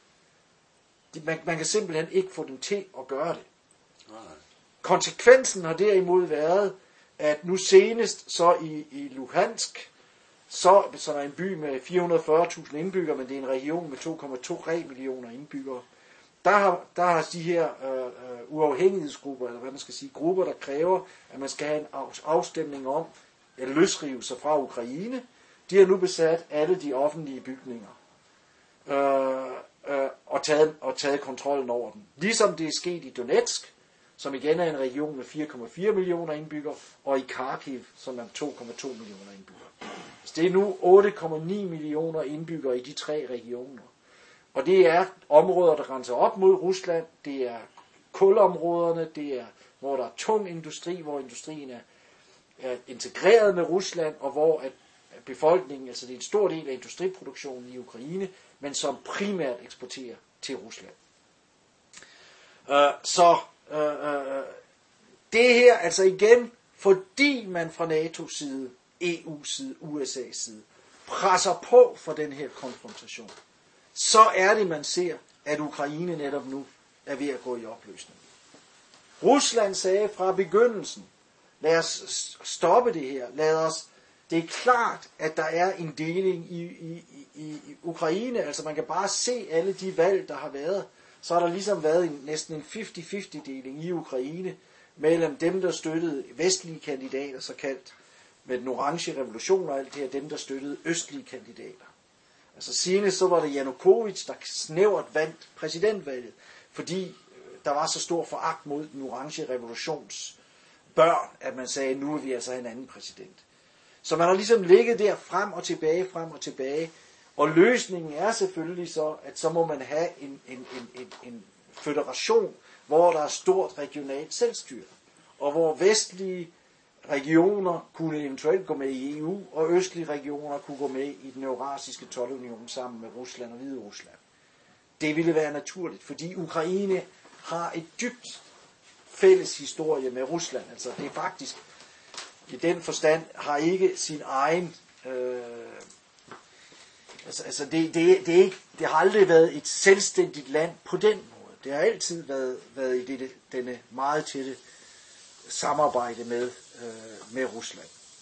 Man kan simpelthen ikke få dem til at gøre det. Konsekvensen har derimod været, at nu senest så i Luhansk, så er en by med 440.000 indbyggere, men det er en region med 2,2 millioner indbyggere. Der har de her uafhængighedsgrupper, eller hvad man skal sige, grupper, der kræver, at man skal have en afstemning om at løsrive sig fra Ukraine. De har nu besat alle de offentlige bygninger og taget kontrollen over dem. Ligesom det er sket i Donetsk, som igen er en region med 4,4 millioner indbyggere, og i Kharkiv, som er 2,2 millioner indbyggere. Så det er nu 8,9 millioner indbyggere i de tre regioner. Og det er områder, der grænser op mod Rusland, det er kulområderne, det er, hvor der er tung industri, hvor industrien er integreret med Rusland, og hvor at befolkningen, altså det er en stor del af industriproduktionen i Ukraine, men som primært eksporterer til Rusland. Det her, altså igen, fordi man fra NATO's side, EU's side, USA's side, presser på for den her konfrontation, så er det, man ser, at Ukraine netop nu er ved at gå i opløsning. Rusland sagde fra begyndelsen, lad os stoppe det her, det er klart, at der er en deling i Ukraine, altså man kan bare se alle de valg, der har været, så har der ligesom været næsten en 50-50 deling i Ukraine, mellem dem, der støttede vestlige kandidater, så kaldt med den orange revolution og alt det her, dem, der støttede østlige kandidater. Altså senest så var det Janukovic, der snævert vandt præsidentvalget, fordi der var så stor foragt mod den orange revolutions børn, at man sagde, nu vil vi altså have en anden præsident. Så man har ligesom ligget der frem og tilbage, og løsningen er selvfølgelig så, at så må man have en føderation, hvor der er stort regionalt selvstyre, og hvor vestlige regioner kunne eventuelt gå med i EU, og østlige regioner kunne gå med i den eurasiske toldunion sammen med Rusland og Hviderusland. Det ville være naturligt, fordi Ukraine har et dybt fælles historie med Rusland. Altså det er faktisk, i den forstand, har ikke sin egen... det har aldrig været et selvstændigt land på den måde. Det har altid været i denne meget tætte samarbejde med Rusland.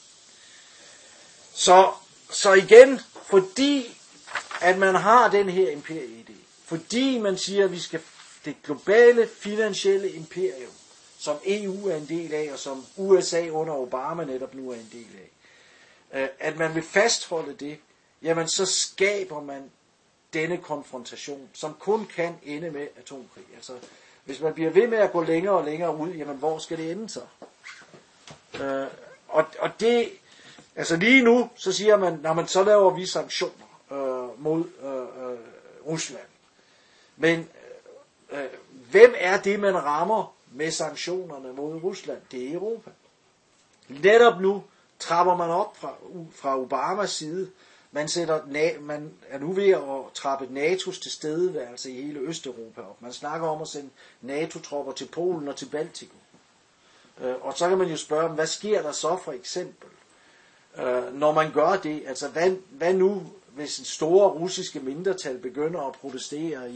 Så igen, fordi at man har den her imperieidé, fordi man siger, at vi skal det globale finansielle imperium, som EU er en del af, og som USA under Obama netop nu er en del af, at man vil fastholde det, jamen så skaber man denne konfrontation, som kun kan ende med atomkrig. Altså, hvis man bliver ved med at gå længere og længere ud, jamen hvor skal det ende så? Og det, altså lige nu, så siger man, når man så laver vi sanktioner mod Rusland. Men hvem er det, man rammer med sanktionerne mod Rusland? Det er Europa. Netop nu trapper man op fra Obamas side. Man er nu ved at trappe NATO's tilstedeværelse i hele Østeuropa op. Man snakker om at sende NATO-tropper til Polen og til Baltikum. Og så kan man jo spørge, hvad sker der så for eksempel, når man gør det? Altså hvad nu, hvis en store russiske mindretal begynder at protestere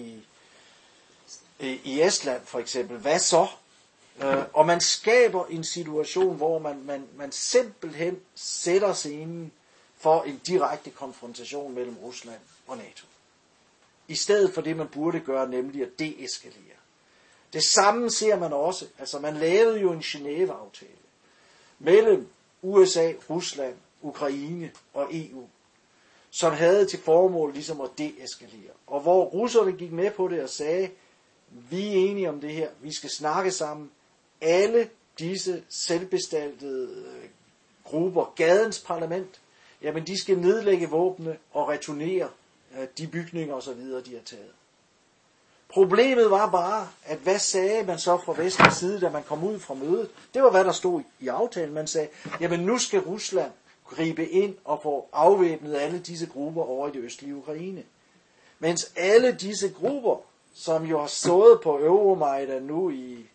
i Estland for eksempel? Hvad så? Og man skaber en situation, hvor man simpelthen sætter scenen for en direkte konfrontation mellem Rusland og NATO. I stedet for det, man burde gøre, nemlig at deeskalere. Det samme ser man også. Altså man lavede jo en Genève-aftale mellem USA, Rusland, Ukraine og EU, som havde til formål ligesom at deeskalere. Og hvor russerne gik med på det og sagde, vi er enige om det her, vi skal snakke sammen. Alle disse selvbestaltede grupper, gadens parlament, jamen de skal nedlægge våbne og returnere de bygninger osv., de har taget. Problemet var bare, at hvad sagde man så fra vestens side, da man kom ud fra mødet? Det var, hvad der stod i aftalen. Man sagde, jamen nu skal Rusland gribe ind og få afvæbnet alle disse grupper over i det østlige Ukraine. Mens alle disse grupper, som jo har stået på Euromaidan nu i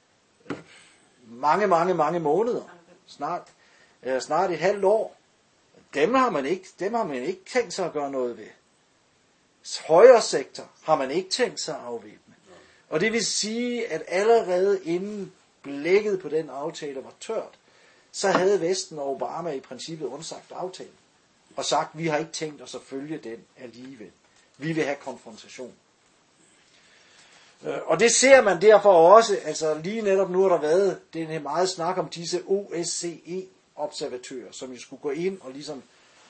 mange måneder, snart et halvt år, dem har man ikke tænkt sig at gøre noget ved. Højre sektor har man ikke tænkt sig at afvæbne. Og det vil sige, at allerede inden blækket på den aftale var tørt, så havde Vesten og Obama i princippet undsagt aftalen. Og sagt, vi har ikke tænkt os at følge den alligevel. Vi vil have konfrontation. Og det ser man derfor også, altså lige netop nu har der været den her meget snak om disse OSCE-observatører, som jo skulle gå ind og ligesom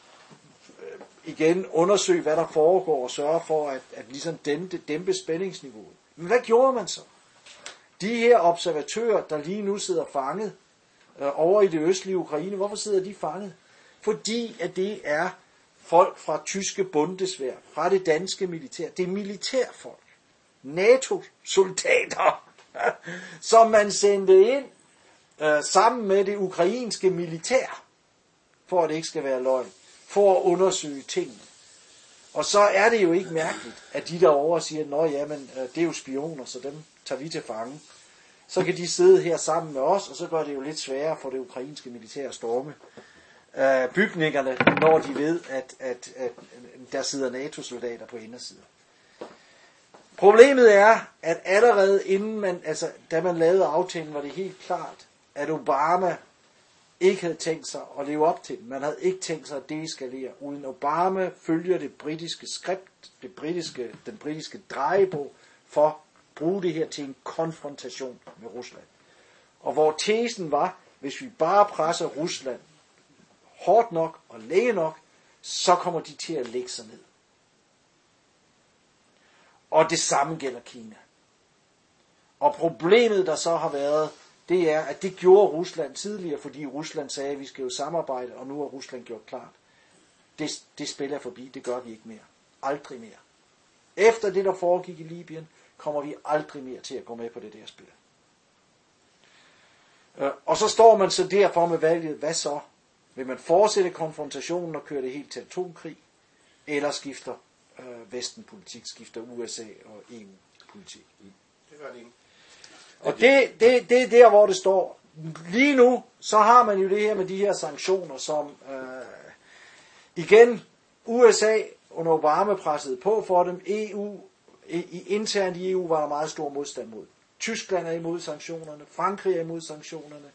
igen undersøge, hvad der foregår, og sørge for at ligesom dæmpe spændingsniveauet. Men hvad gjorde man så? De her observatører, der lige nu sidder fanget over i det østlige Ukraine, hvorfor sidder de fanget? Fordi at det er folk fra tyske Bundeswehr, fra det danske militær. Det er militærfolk. NATO-soldater, som man sendte ind sammen med det ukrainske militær, for at det ikke skal være løgn, for at undersøge tingene. Og så er det jo ikke mærkeligt, at de derovre siger, nå jamen, det er jo spioner, så dem tager vi til fange. Så kan de sidde her sammen med os, og så gør det jo lidt sværere for det ukrainske militær at storme bygningerne, når de ved, at der sidder NATO-soldater på indersiden. Problemet er, at allerede inden da man lavede aftalen, var det helt klart, at Obama ikke havde tænkt sig at leve op til den. Man havde ikke tænkt sig at deeskalere, uden Obama følger det britiske skript, den britiske drejebog, for at bruge det her til en konfrontation med Rusland. Og hvor tesen var, hvis vi bare presser Rusland hårdt nok og længe nok, så kommer de til at lægge sig ned. Og det samme gælder Kina. Og problemet, der så har været, det er, at det gjorde Rusland tidligere, fordi Rusland sagde, at vi skal jo samarbejde, og nu har Rusland gjort klart. Det spiller forbi, det gør vi ikke mere. Aldrig mere. Efter det, der foregik i Libyen, kommer vi aldrig mere til at gå med på det der spil. Og så står man så derfor med valget, hvad så? Vil man fortsætte konfrontationen og køre det helt til atomkrig, eller skifter Vesten-politik, skifter USA og EU-politik? Det gør det ikke. Og det er der, hvor det står. Lige nu, så har man jo det her med de her sanktioner, som igen, USA under Obama pressede på for dem. EU, internt i EU var der meget stor modstand mod. Tyskland er imod sanktionerne, Frankrig er imod sanktionerne,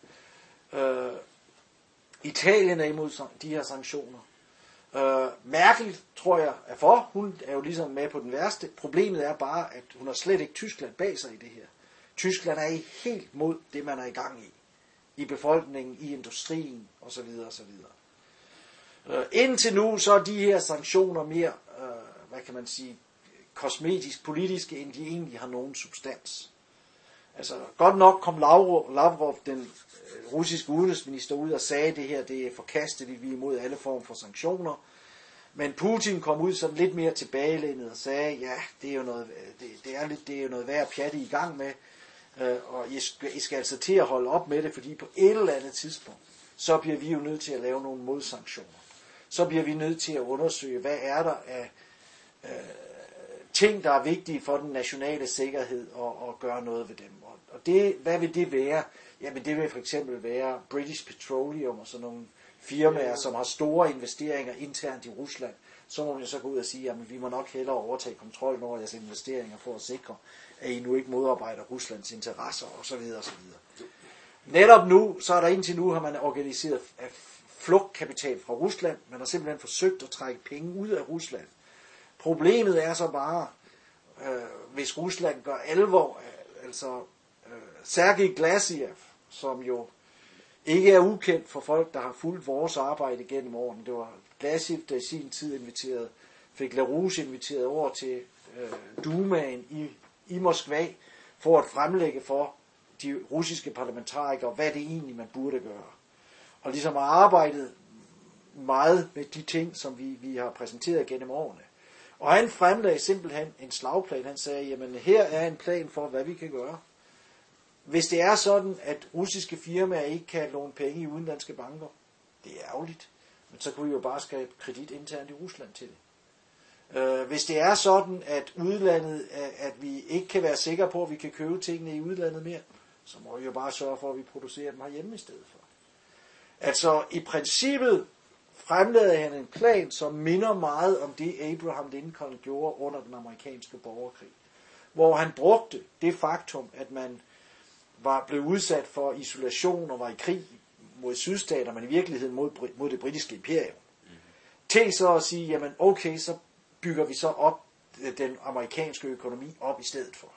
Italien er imod de her sanktioner. Merkel, tror jeg, er for. Hun er jo ligesom med på den værste. Problemet er bare, at hun har slet ikke Tyskland bag sig i det her. Tyskland er helt mod det, man er i gang i befolkningen, i industrien osv. osv. Indtil nu, så er de her sanktioner mere, hvad kan man sige, kosmetisk politiske, end de egentlig har nogen substans. Altså, godt nok kom Lavrov, den russiske udenrigsminister, ud og sagde, det her, det er forkasteligt, vi er imod alle former for sanktioner. Men Putin kom ud sådan lidt mere tilbagelænet og sagde, ja, det er jo noget værd pjatte i gang med, og I skal altså til at holde op med det, fordi på et eller andet tidspunkt, så bliver vi jo nødt til at lave nogle modsanktioner. Så bliver vi nødt til at undersøge, hvad er der af ting, der er vigtige for den nationale sikkerhed, og gøre noget ved dem. Og det, hvad vil det være? Jamen det vil for eksempel være British Petroleum og sådan nogle firmaer, som har store investeringer internt i Rusland. Så må man så gå ud og sige, jamen vi må nok hellere overtage kontrollen over jeres investeringer for at sikre, at I nu ikke modarbejder Ruslands interesser osv. osv. Netop nu, så er der indtil nu, har man organiseret flugtkapital fra Rusland. Man har simpelthen forsøgt at trække penge ud af Rusland. Problemet er så bare, hvis Rusland gør alvor, altså Sergej Glasiev, som jo ikke er ukendt for folk, der har fulgt vores arbejde gennem årene. Det var Glasiev, der i sin tid fik LaRouche inviteret over til Dumaen i Moskva, for at fremlægge for de russiske parlamentarikere, hvad det egentlig man burde gøre. Og ligesom har arbejdet meget med de ting, som vi har præsenteret gennem årene. Og han fremlagde simpelthen en slagplan. Han sagde, jamen her er en plan for, hvad vi kan gøre. Hvis det er sådan, at russiske firmaer ikke kan låne penge i udenlandske banker, det er ærgerligt. Men så kunne vi jo bare skabe kredit internt i Rusland til det. Hvis det er sådan, at udlandet, at vi ikke kan være sikre på, at vi kan købe tingene i udlandet mere, så må vi jo bare sørge for, at vi producerer dem herhjemme i stedet for. Altså i princippet fremlagde han en plan, som minder meget om det Abraham Lincoln gjorde under den amerikanske borgerkrig. Hvor han brugte det faktum, at man blev udsat for isolation og var i krig mod sydstater, men i virkeligheden mod det britiske imperium. Til så at sige, jamen okay, så bygger vi så op den amerikanske økonomi op i stedet for.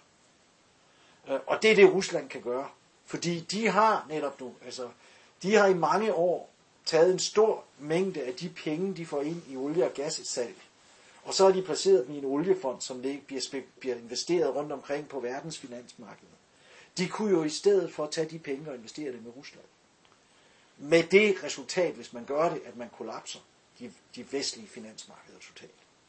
Og det er det, Rusland kan gøre. Fordi de har netop nu, altså de har i mange år taget en stor mængde af de penge, de får ind i olie- og gassalg. Og så har de placeret dem i en oliefond, som bliver investeret rundt omkring på verdens finansmarked. De kunne jo i stedet for at tage de penge og investere dem i Rusland. Med det resultat, hvis man gør det, at man kollapser de vestlige finansmarkeder totalt.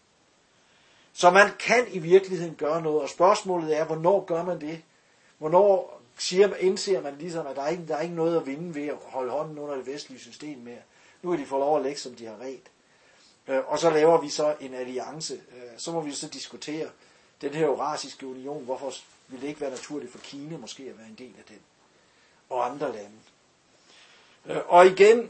Så man kan i virkeligheden gøre noget, og spørgsmålet er, hvornår gør man det? Hvornår indser man ligesom, at der er ikke noget at vinde ved at holde hånden under det vestlige system mere. Nu er de fået lov at lægge, som de har ret. Og så laver vi så en alliance. Så må vi så diskutere den her Eurasiske Union. Hvorfor vil det ikke være naturligt for Kina måske at være en del af den? Og andre lande. Og igen,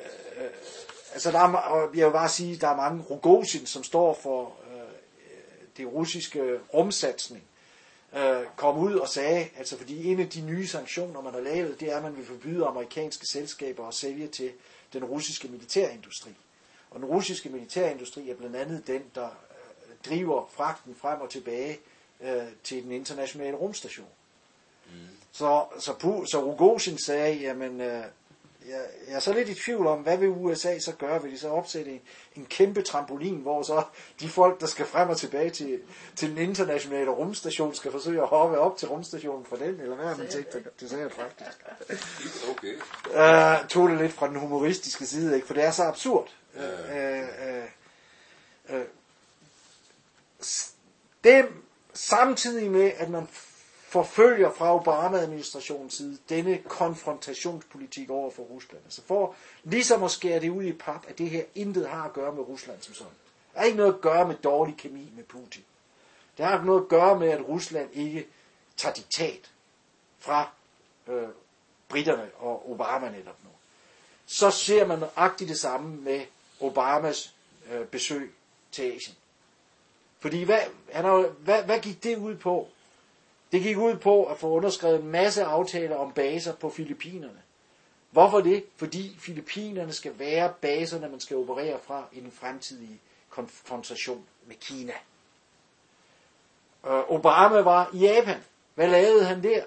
altså jeg vil bare sige, der er mange Rogozin, som står for det russiske rumsatsning, kom ud og sagde, altså fordi en af de nye sanktioner, man har lavet, det er, at man vil forbyde amerikanske selskaber at sælge til den russiske militærindustri. Og den russiske militærindustri er blandt andet den, der driver fragten frem og tilbage til den internationale rumstation. Så Rogozin sagde, jamen jeg er så lidt i tvivl om, hvad vil USA så gøre? Vil de så opsætte en kæmpe trampolin, hvor så de folk, der skal frem og tilbage til den internationale rumstation, skal forsøge at hoppe op til rumstationen fra den, eller hvad har man tænkt? Det sagde jeg faktisk. Okay. Tog det lidt fra den humoristiske side, ikke? For det er så absurd. Det samtidig med, at man forfølger fra Obama-administrationens side denne konfrontationspolitik over for Rusland. Altså for ligesom at skære det ud i pap, at det her intet har at gøre med Rusland som sådan. Der er ikke noget at gøre med dårlig kemi med Putin. Det har ikke noget at gøre med, at Rusland ikke tager diktat fra britterne og Obama netop nu. Så ser man nøjagtigt det samme med Obamas besøg til Asien. Fordi hvad gik det ud på? Det gik ud på at få underskrevet en masse aftaler om baser på Filippinerne. Hvorfor det? Fordi Filippinerne skal være baserne, man skal operere fra i den fremtidige konfrontation med Kina. Obama var i Japan. Hvad lavede han der?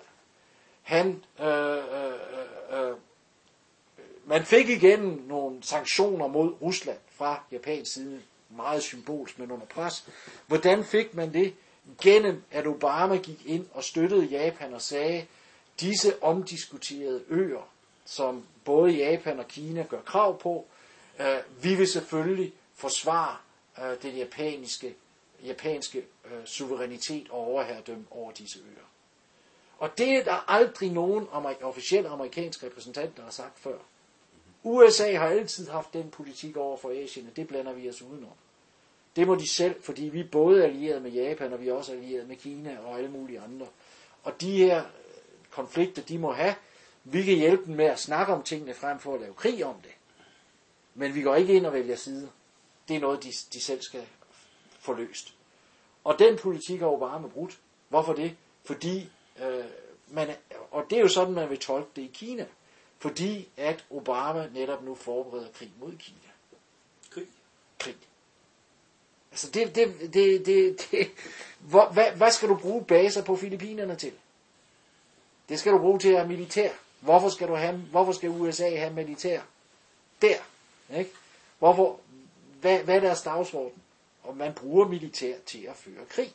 Man fik igen nogle sanktioner mod Rusland fra Japans side. Meget symbolsk, men under pres. Hvordan fik man det? Gennem at Obama gik ind og støttede Japan og sagde, disse omdiskuterede øer, som både Japan og Kina gør krav på, vi vil selvfølgelig forsvare den japanske suverænitet og overherredømme over disse øer. Og det er der aldrig nogen officielle amerikanske repræsentanter, der har sagt før. USA har altid haft den politik over for Asien, og det blander vi os udenom. Det må de selv, fordi vi er både allieret med Japan, og vi er også allieret med Kina og alle mulige andre. Og de her konflikter, de må have. Vi kan hjælpe dem med at snakke om tingene frem for at lave krig om det. Men vi går ikke ind og vælger side. Det er noget, de selv skal få løst. Og den politik har Obama brudt. Hvorfor det? Fordi, og det er jo sådan, man vil tolke det i Kina. Fordi at Obama netop nu forbereder krig mod Kina. Krig. Altså hvad skal du bruge baser på Filippinerne til? Det skal du bruge til at have militær. Hvorfor skal USA have militær? Der. Ikke? Hvad er deres dagsorden? Og man bruger militær til at føre krig.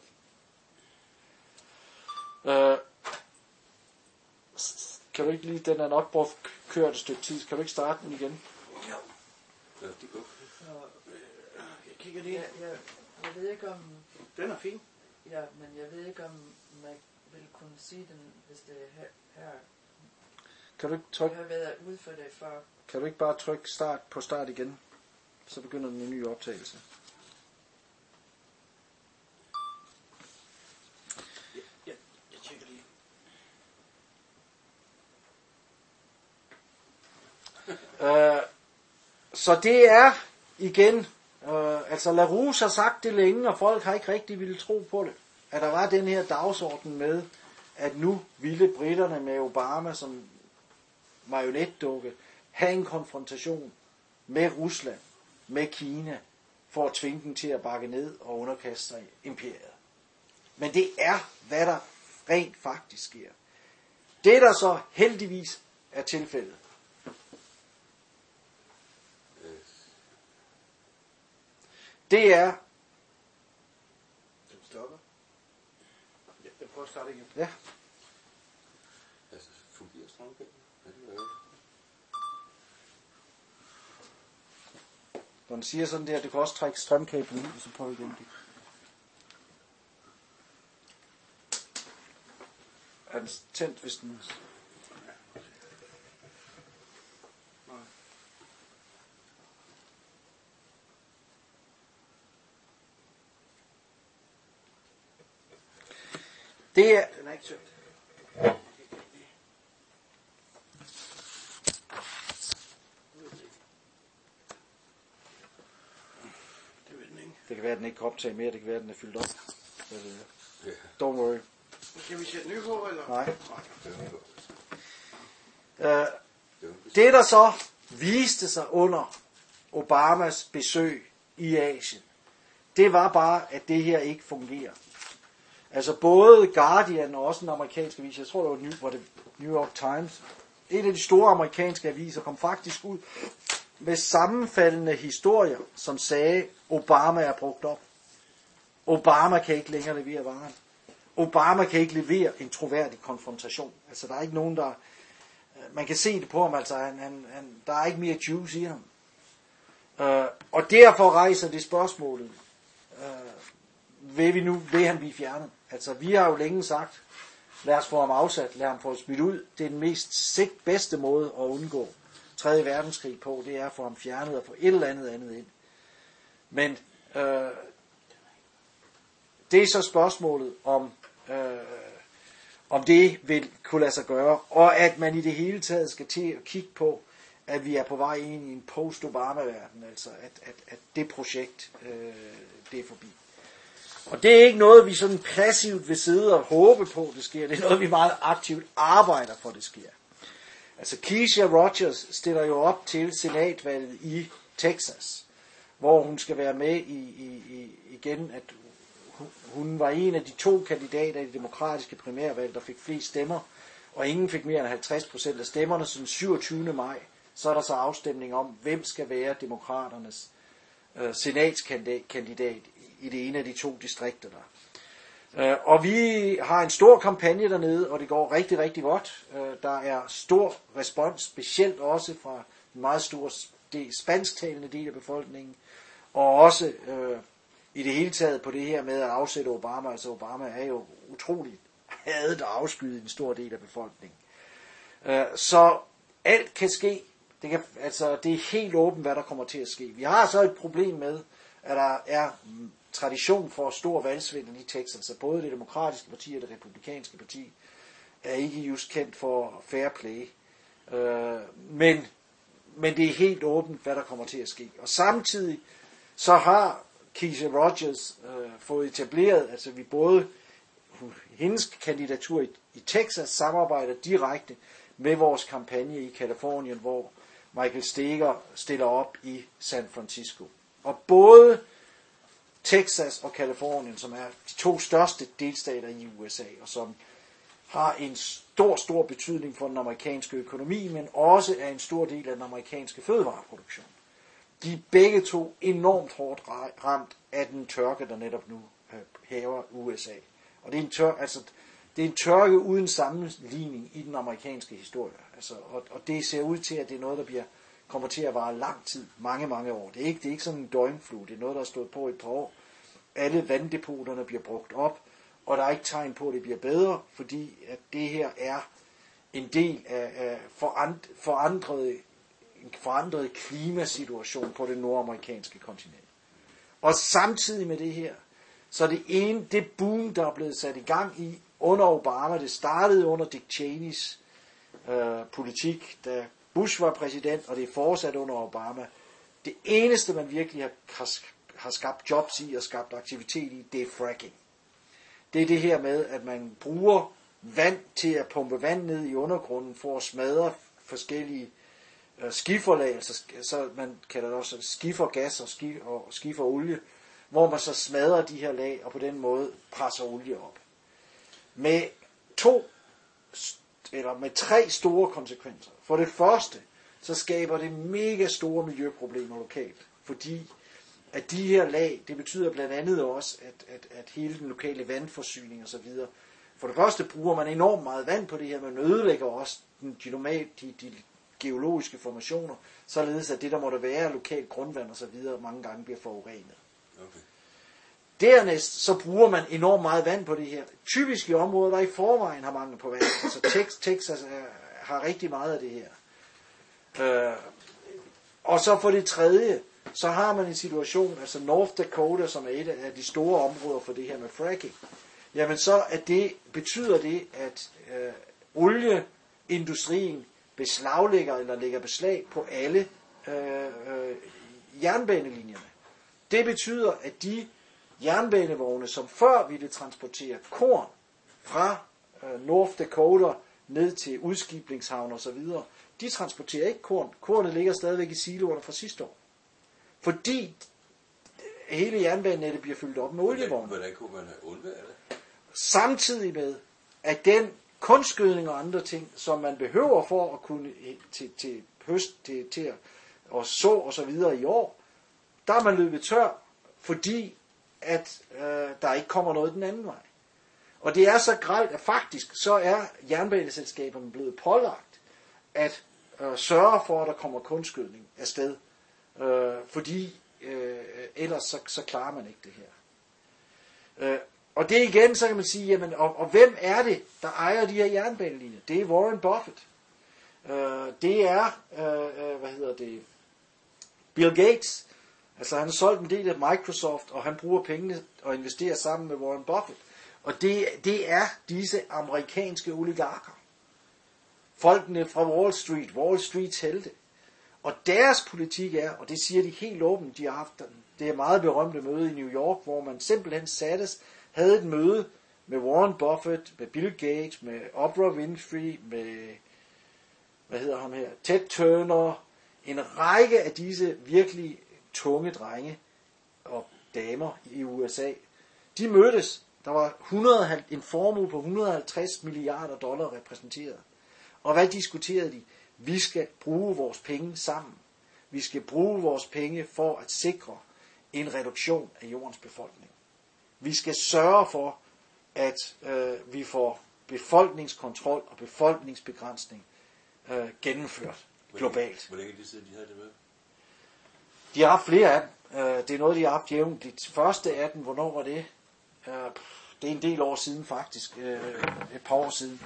Kan du ikke lige, den er nok brugt kørt et stykke tid. Kan du ikke starte den igen? Ja. Ja, det går. Jeg kigger lige. Jeg ved ikke om... Den er fin. Ja, men jeg ved ikke om man vil kunne sige den, hvis det er her. Kan du ikke trykke? Jeg har været ude for det før. Kan du ikke bare trykke start igen? Så begynder den en ny optagelse. Ja, jeg tjekker lige. Så det er igen, altså LaRouche har sagt det længe, og folk har ikke rigtig ville tro på det. At der var den her dagsorden med, at nu ville britterne med Obama som marionetdukke have en konfrontation med Rusland, med Kina, for at tvinge dem til at bakke ned og underkaste sig imperiet. Men det er, hvad der rent faktisk sker. Det der så heldigvis er tilfældet, det er... Den stopper. Ja, jeg prøver at starte igen. Ja. Altså, fungerer strømkablen? Ja, det gør det. Når den siger sådan der, det kan også trække strømkablen ud, og så prøv igen. Er den tændt, hvis den... Det er... Den er ikke tømt. Det kan være, at den ikke kan optage mere. Det kan være, at den er fyldt op. Don't worry. Kan vi sætte ny på, eller? Nej. Det, der så viste sig under Obamas besøg i Asien, det var bare, at det her ikke fungerer. Altså både Guardian og også den amerikanske avis, jeg tror det var New York Times, en af de store amerikanske aviser kom faktisk ud med sammenfaldende historier, som sagde, Obama er brugt op. Obama kan ikke længere levere varen. Obama kan ikke levere en troværdig konfrontation. Altså, der er ikke nogen, der... Man kan se det på ham, altså, der er ikke mere juice i ham. Og derfor rejser det spørgsmålet, vil han blive fjernet? Altså, vi har jo længe sagt, lad os få ham afsat, lad ham få smidt ud. Det er den bedste måde at undgå 3. verdenskrig på, det er at få ham fjernet og få et eller andet ind. Men det er så spørgsmålet, om det vil kunne lade sig gøre, og at man i det hele taget skal til at kigge på, at vi er på vej ind i en post-Obama-verden, altså at det projekt, det er forbi. Og det er ikke noget, vi sådan passivt vil sidde og håbe på, det sker. Det er noget, vi meget aktivt arbejder for, det sker. Altså Keisha Rogers stiller jo op til senatvalget i Texas, hvor hun skal være med igen, at hun var en af de 2 kandidater i det demokratiske primærvalg, der fik flest stemmer, og ingen fik mere end 50% af stemmerne, så den 27. maj, så er der så afstemning om, hvem skal være demokraternes senatskandidat i det ene af de 2 distrikter der. Og vi har en stor kampagne dernede, og det går rigtig, rigtig godt. Der er stor respons, specielt også fra en meget stor spansktalende del af befolkningen, og også i det hele taget på det her med at afsætte Obama. Altså Obama er jo utroligt hadet og afskyet i en stor del af befolkningen. Så alt kan ske. Det er helt åbent, hvad der kommer til at ske. Vi har så et problem med, at der er tradition for stor valgsvindel i Texas, så både det demokratiske parti og det republikanske parti er ikke just kendt for fair play. Men det er helt åbent, hvad der kommer til at ske. Og samtidig så har Keisha Rogers fået etableret, altså vi både hendes kandidatur i Texas samarbejder direkte med vores kampagne i Californien, hvor Michael Steger stiller op i San Francisco. Og både Texas og Californien, som er de 2 største delstater i USA, og som har en stor betydning for den amerikanske økonomi, men også er en stor del af den amerikanske fødevareproduktion. De er begge 2 enormt hårdt ramt af den tørke, der netop nu hærger USA. Og det er en tørke uden sammenligning i den amerikanske historie. Altså, og det ser ud til, at det er noget, der kommer til at vare lang tid, mange år. Det er ikke sådan en døgnflue, det er noget, der har stået på et par år. Alle vanddepoterne bliver brugt op, og der er ikke tegn på, at det bliver bedre, fordi at det her er en del af en forandret klimasituation på det nordamerikanske kontinent. Og samtidig med det her, så er det boom, der er blevet sat i gang i under Obama, det startede under Dick Cheneys politik, da Bush var præsident, og det er fortsat under Obama. Det eneste, man virkelig har skabt jobs i og skabt aktivitet i, det er fracking. Det er det her med, at man bruger vand til at pumpe vand ned i undergrunden for at smadre forskellige skiferlag, altså så man kalder det også skifergas og skiferolie, hvor man så smadrer de her lag og på den måde presser olie op. Med 3 store konsekvenser. For det første, så skaber det mega store miljøproblemer lokalt, fordi at de her lag, det betyder blandt andet også, at hele den lokale vandforsyning og så videre. For det første bruger man enormt meget vand på det her, men ødelægger også de geologiske formationer, således at det, der måtte være lokalt grundvand og så videre, mange gange bliver forurenet. Okay. Dernæst så bruger man enormt meget vand på det her. Typisk i områder, der i forvejen har mangel på vand. Altså Texas har rigtig meget af det her. Og så for det tredje, så har man en situation, altså North Dakota, som er et af de store områder for det her med fracking. Jamen så betyder det, at olieindustrien beslaglægger eller lægger beslag på alle jernbanelinjerne. Det betyder, at de jernbanevogne, som før ville transportere korn fra North Dakota ned til udskiblingshavn og så videre, de transporterer ikke korn. Kornet ligger stadigvæk i siloerne fra sidste år. Fordi hele jernbanenettet bliver fyldt op med olievogne. Hvordan kunne man have undværet det? Samtidig med, at den kunstgødning og andre ting, som man behøver for at kunne til høst, til at så og så videre i år, der er man løbet tør, fordi at der ikke kommer noget den anden vej. Og det er så grelt, at faktisk så er jernbaneselskaberne blevet pålagt at sørge for, at der kommer kunstgødning afsted. Fordi ellers så klarer man ikke det her. Og det igen, så kan man sige, jamen, og hvem er det, der ejer de her jernbanelinjer? Det er Warren Buffett. Det er, Bill Gates. Altså han har solgt en del af Microsoft, og han bruger pengene og investerer sammen med Warren Buffett. Og det er disse amerikanske oligarker. Folkene fra Wall Streets helte. Og deres politik er, og det siger de helt åbent, de har haft det er meget berømte møde i New York, hvor man simpelthen havde et møde med Warren Buffett, med Bill Gates, med Oprah Winfrey, med, Ted Turner, en række af disse virkelig tunge drenge og damer i USA. De mødtes, der var en formue på $150 milliarder repræsenteret. Og hvad diskuterede de? Vi skal bruge vores penge sammen. Vi skal bruge vores penge for at sikre en reduktion af jordens befolkning. Vi skal sørge for, at vi får befolkningskontrol og befolkningsbegrænsning gennemført globalt. Hvor længe de siden de havde det med? De har haft flere af dem. Det er noget, de har haft jævnt. Det første af dem, hvornår var det? Det er en del år siden faktisk. Et par år siden.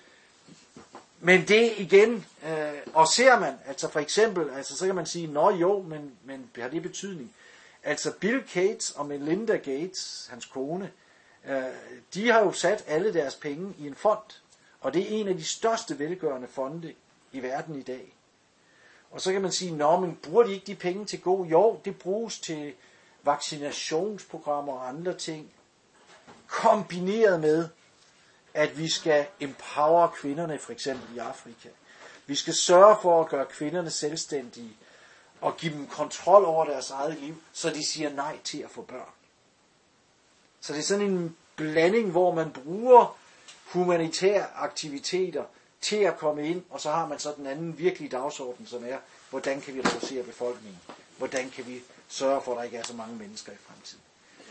Men det igen, og ser man, altså for eksempel, altså så kan man sige, nå jo, men har det betydning? Altså Bill Gates og Melinda Gates, hans kone, de har jo sat alle deres penge i en fond, og det er en af de største velgørende fonde i verden i dag. Og så kan man sige, nå, men bruger de ikke de penge til god? Jo, det bruges til vaccinationsprogrammer og andre ting, kombineret med, at vi skal empower kvinderne, for eksempel i Afrika. Vi skal sørge for at gøre kvinderne selvstændige, og give dem kontrol over deres eget liv, så de siger nej til at få børn. Så det er sådan en blanding, hvor man bruger humanitære aktiviteter til at komme ind, og så har man så den anden virkelige dagsorden, som er, hvordan kan vi reducere befolkningen? Hvordan kan vi sørge for, at der ikke er så mange mennesker i fremtiden?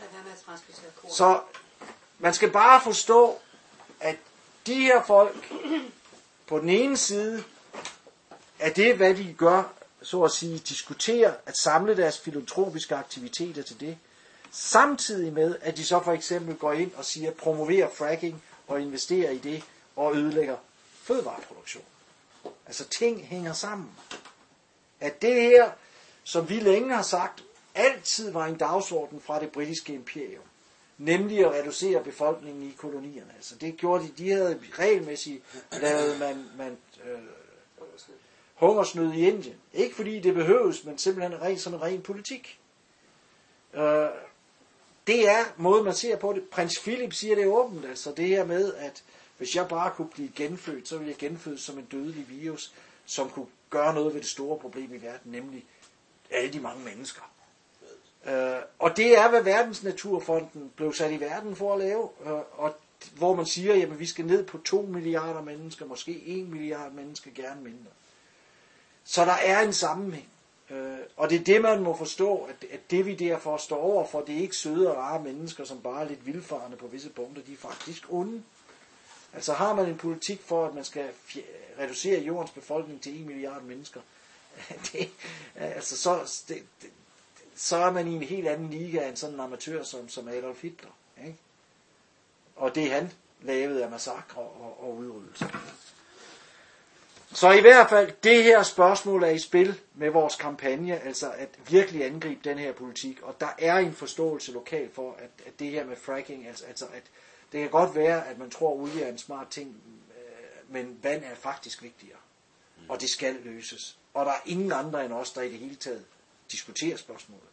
Så man skal bare forstå, at de her folk, på den ene side, er det, hvad de gør, så at sige, diskuterer at samle deres filantropiske aktiviteter til det, samtidig med, at de så for eksempel går ind og siger, promoverer fracking og investerer i det, og ødelægger fødevareproduktion. Altså ting hænger sammen. At det her, som vi længe har sagt, altid var en dagsorden fra det britiske imperium, nemlig at reducere befolkningen i kolonierne. Altså det gjorde de havde regelmæssigt lavet man hungersnød i Indien. Ikke fordi det behøves, men simpelthen som en ren politik. Det er måden man ser på det. Prins Philip siger det åbent, altså det her med, at hvis jeg bare kunne blive genfødt, så ville jeg genfødes som en dødelig virus, som kunne gøre noget ved det store problem i verden, nemlig alle de mange mennesker. Og det er, hvad Verdensnaturfonden blev sat i verden for at lave, og hvor man siger, jamen vi skal ned på 2 milliarder mennesker, måske 1 milliard mennesker, gerne mindre. Så der er en sammenhæng. Og det er det, man må forstå, at det vi derfor står over for, det er ikke søde og rare mennesker, som bare er lidt vildfarende på visse punkter, de er faktisk onde. Altså har man en politik for, at man skal reducere jordens befolkning til 1 milliard mennesker, så er man i en helt anden liga end sådan en amatør som Adolf Hitler. Ikke? Og det han lavede af massakre og udryddelse. Så i hvert fald, det her spørgsmål er i spil med vores kampagne, altså at virkelig angribe den her politik. Og der er en forståelse lokalt for, at det her med fracking, altså at det kan godt være, at man tror, at olie er en smart ting, men vand er faktisk vigtigere. Og det skal løses. Og der er ingen andre end os, der i det hele taget diskuterer spørgsmålet.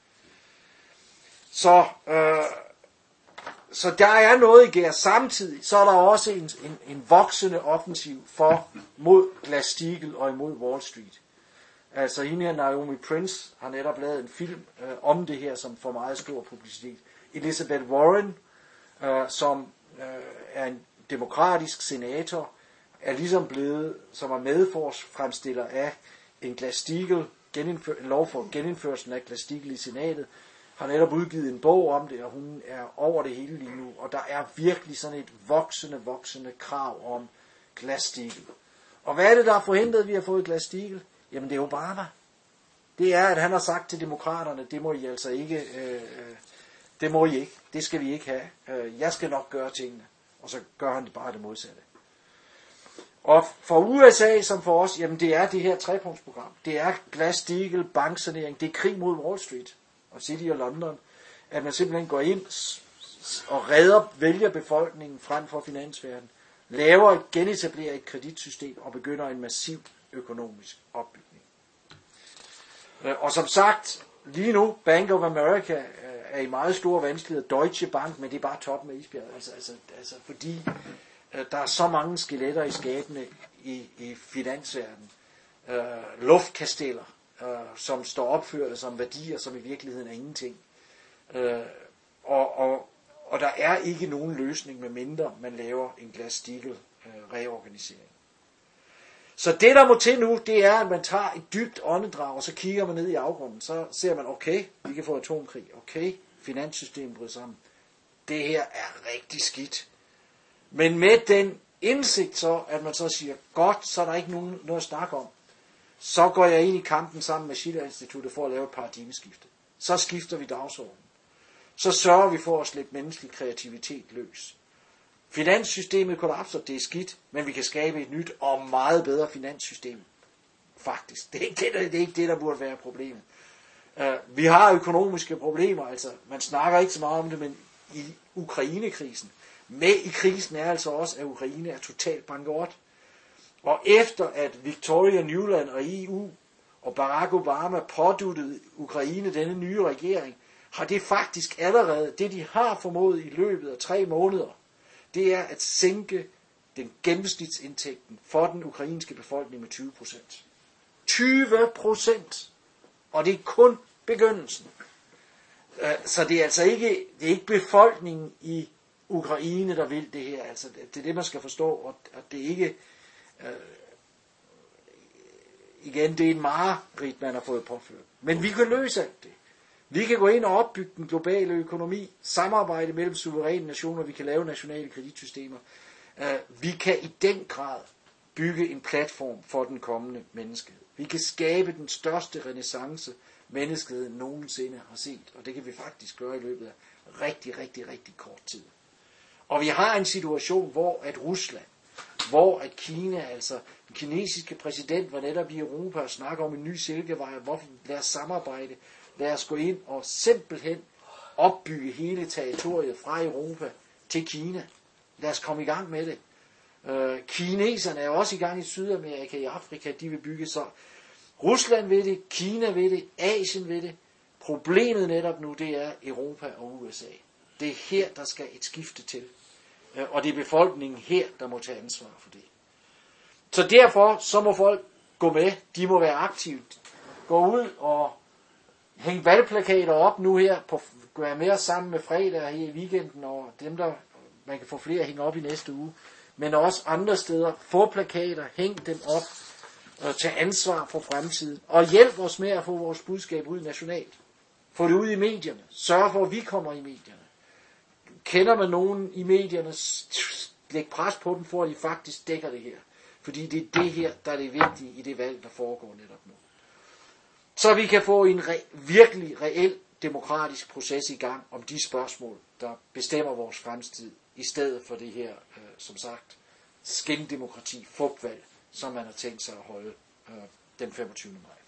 Så der er noget i gær. Samtidig så er der også en voksende offensiv mod Glass-Steagall og imod Wall Street. Altså hende her Naomi Prince har netop lavet en film om det her, som får meget stor publicitet. Elizabeth Warren, som er demokratisk senator, er ligesom blevet, som er medfremstiller af en Glass-Steagall, en lov for genindførelsen af Glass-Steagall i senatet, har netop udgivet en bog om det, og hun er over det hele lige nu. Og der er virkelig sådan et voksende krav om Glass-Steagall. Og hvad er det, der har forhindret, at vi har fået Glass-Steagall? Jamen det er Obama. Det er, at han har sagt til demokraterne, det må I altså ikke, det må I ikke, det skal vi ikke have. Jeg skal nok gøre tingene. Og så gør han det bare det modsatte. Og for USA som for os, jamen det er det her trepunktsprogram. Det er Glass-Steagall, banksanering, det er krig mod Wall Street og City og London. At man simpelthen går ind og vælger befolkningen frem for finansverdenen, genetablerer et kreditsystem og begynder en massiv økonomisk opbygning. Og som sagt, lige nu, Bank of America er i meget store vanskeligheder. Deutsche Bank, men det er bare toppen af isbjerget. Altså fordi der er så mange skeletter i skabene i finansverdenen. Luftkasteller, som står opført som værdier, som i virkeligheden er ingenting. Og der er ikke nogen løsning, med mindre man laver en Glass-Steagall reorganisering. Så det, der må til nu, det er, at man tager et dybt åndedrag, og så kigger man ned i afgrunden. Så ser man, okay, vi kan få atomkrig. Okay, finanssystemet bryder sammen. Det her er rigtig skidt. Men med den indsigt så, at man så siger, godt, så er der ikke noget at snakke om. Så går jeg ind i kampen sammen med Schiller-instituttet for at lave et paradigmeskifte. Så skifter vi dagsordenen. Så sørger vi for at slippe menneskelig kreativitet løs. Finanssystemet kollapser, det er skidt, men vi kan skabe et nyt og meget bedre finanssystem. Faktisk. Det er ikke det, der burde være problemet. Vi har økonomiske problemer, altså man snakker ikke så meget om det, men i Ukraine-krisen. Med i krisen er altså også, at Ukraine er totalt bankerot. Og efter at Victoria Nuland og EU og Barack Obama påduttede Ukraine denne nye regering, har det faktisk allerede, det de har formået i løbet af 3 måneder, det er at sænke den gennemsnitsindtægten for den ukrainske befolkning med 20%. 20%! Og det er kun begyndelsen. Så det er altså ikke befolkningen i Ukraine, der vil det her. Altså, det er det, man skal forstå, og det er ikke... igen, det er en mareridt, man har fået påført. Men vi kan løse alt det. Vi kan gå ind og opbygge den globale økonomi, samarbejde mellem suveræne nationer, vi kan lave nationale kreditsystemer. Vi kan i den grad bygge en platform for den kommende menneskehed. Vi kan skabe den største renæssance, menneskeheden nogensinde har set, og det kan vi faktisk gøre i løbet af rigtig kort tid. Og vi har en situation, hvor at Rusland, hvor at Kina, altså den kinesiske præsident var netop i Europa og snakker om en ny silkevej, hvor lad os samarbejde, lad os gå ind og simpelthen opbygge hele territoriet fra Europa til Kina. Lad os komme i gang med det. Kineserne er også i gang i Sydamerika, i Afrika, de vil bygge sig. Rusland vil det, Kina vil det, Asien vil det. Problemet netop nu, det er Europa og USA. Det er her, der skal et skifte til. Og det er befolkningen her, der må tage ansvar for det. Så derfor, så må folk gå med. De må være aktivt. Gå ud og hænge valgplakater op nu her. Være med sammen med fredag her i weekenden. Og dem, der man kan få flere at hænge op i næste uge. Men også andre steder. Få plakater, hæng dem op. Og tage ansvar for fremtiden. Og hjælp os med at få vores budskab ud nationalt. Få det ud i medierne. Sørg for, at vi kommer i medierne. Kender man nogen i medierne, læg pres på dem, for at de faktisk dækker det her. Fordi det er det her, der er det vigtige i det valg, der foregår netop nu. Så vi kan få en virkelig reel demokratisk proces i gang om de spørgsmål, der bestemmer vores fremtid, i stedet for det her, som sagt, skindemokrati, fupvalg, som man har tænkt sig at holde den 25. maj.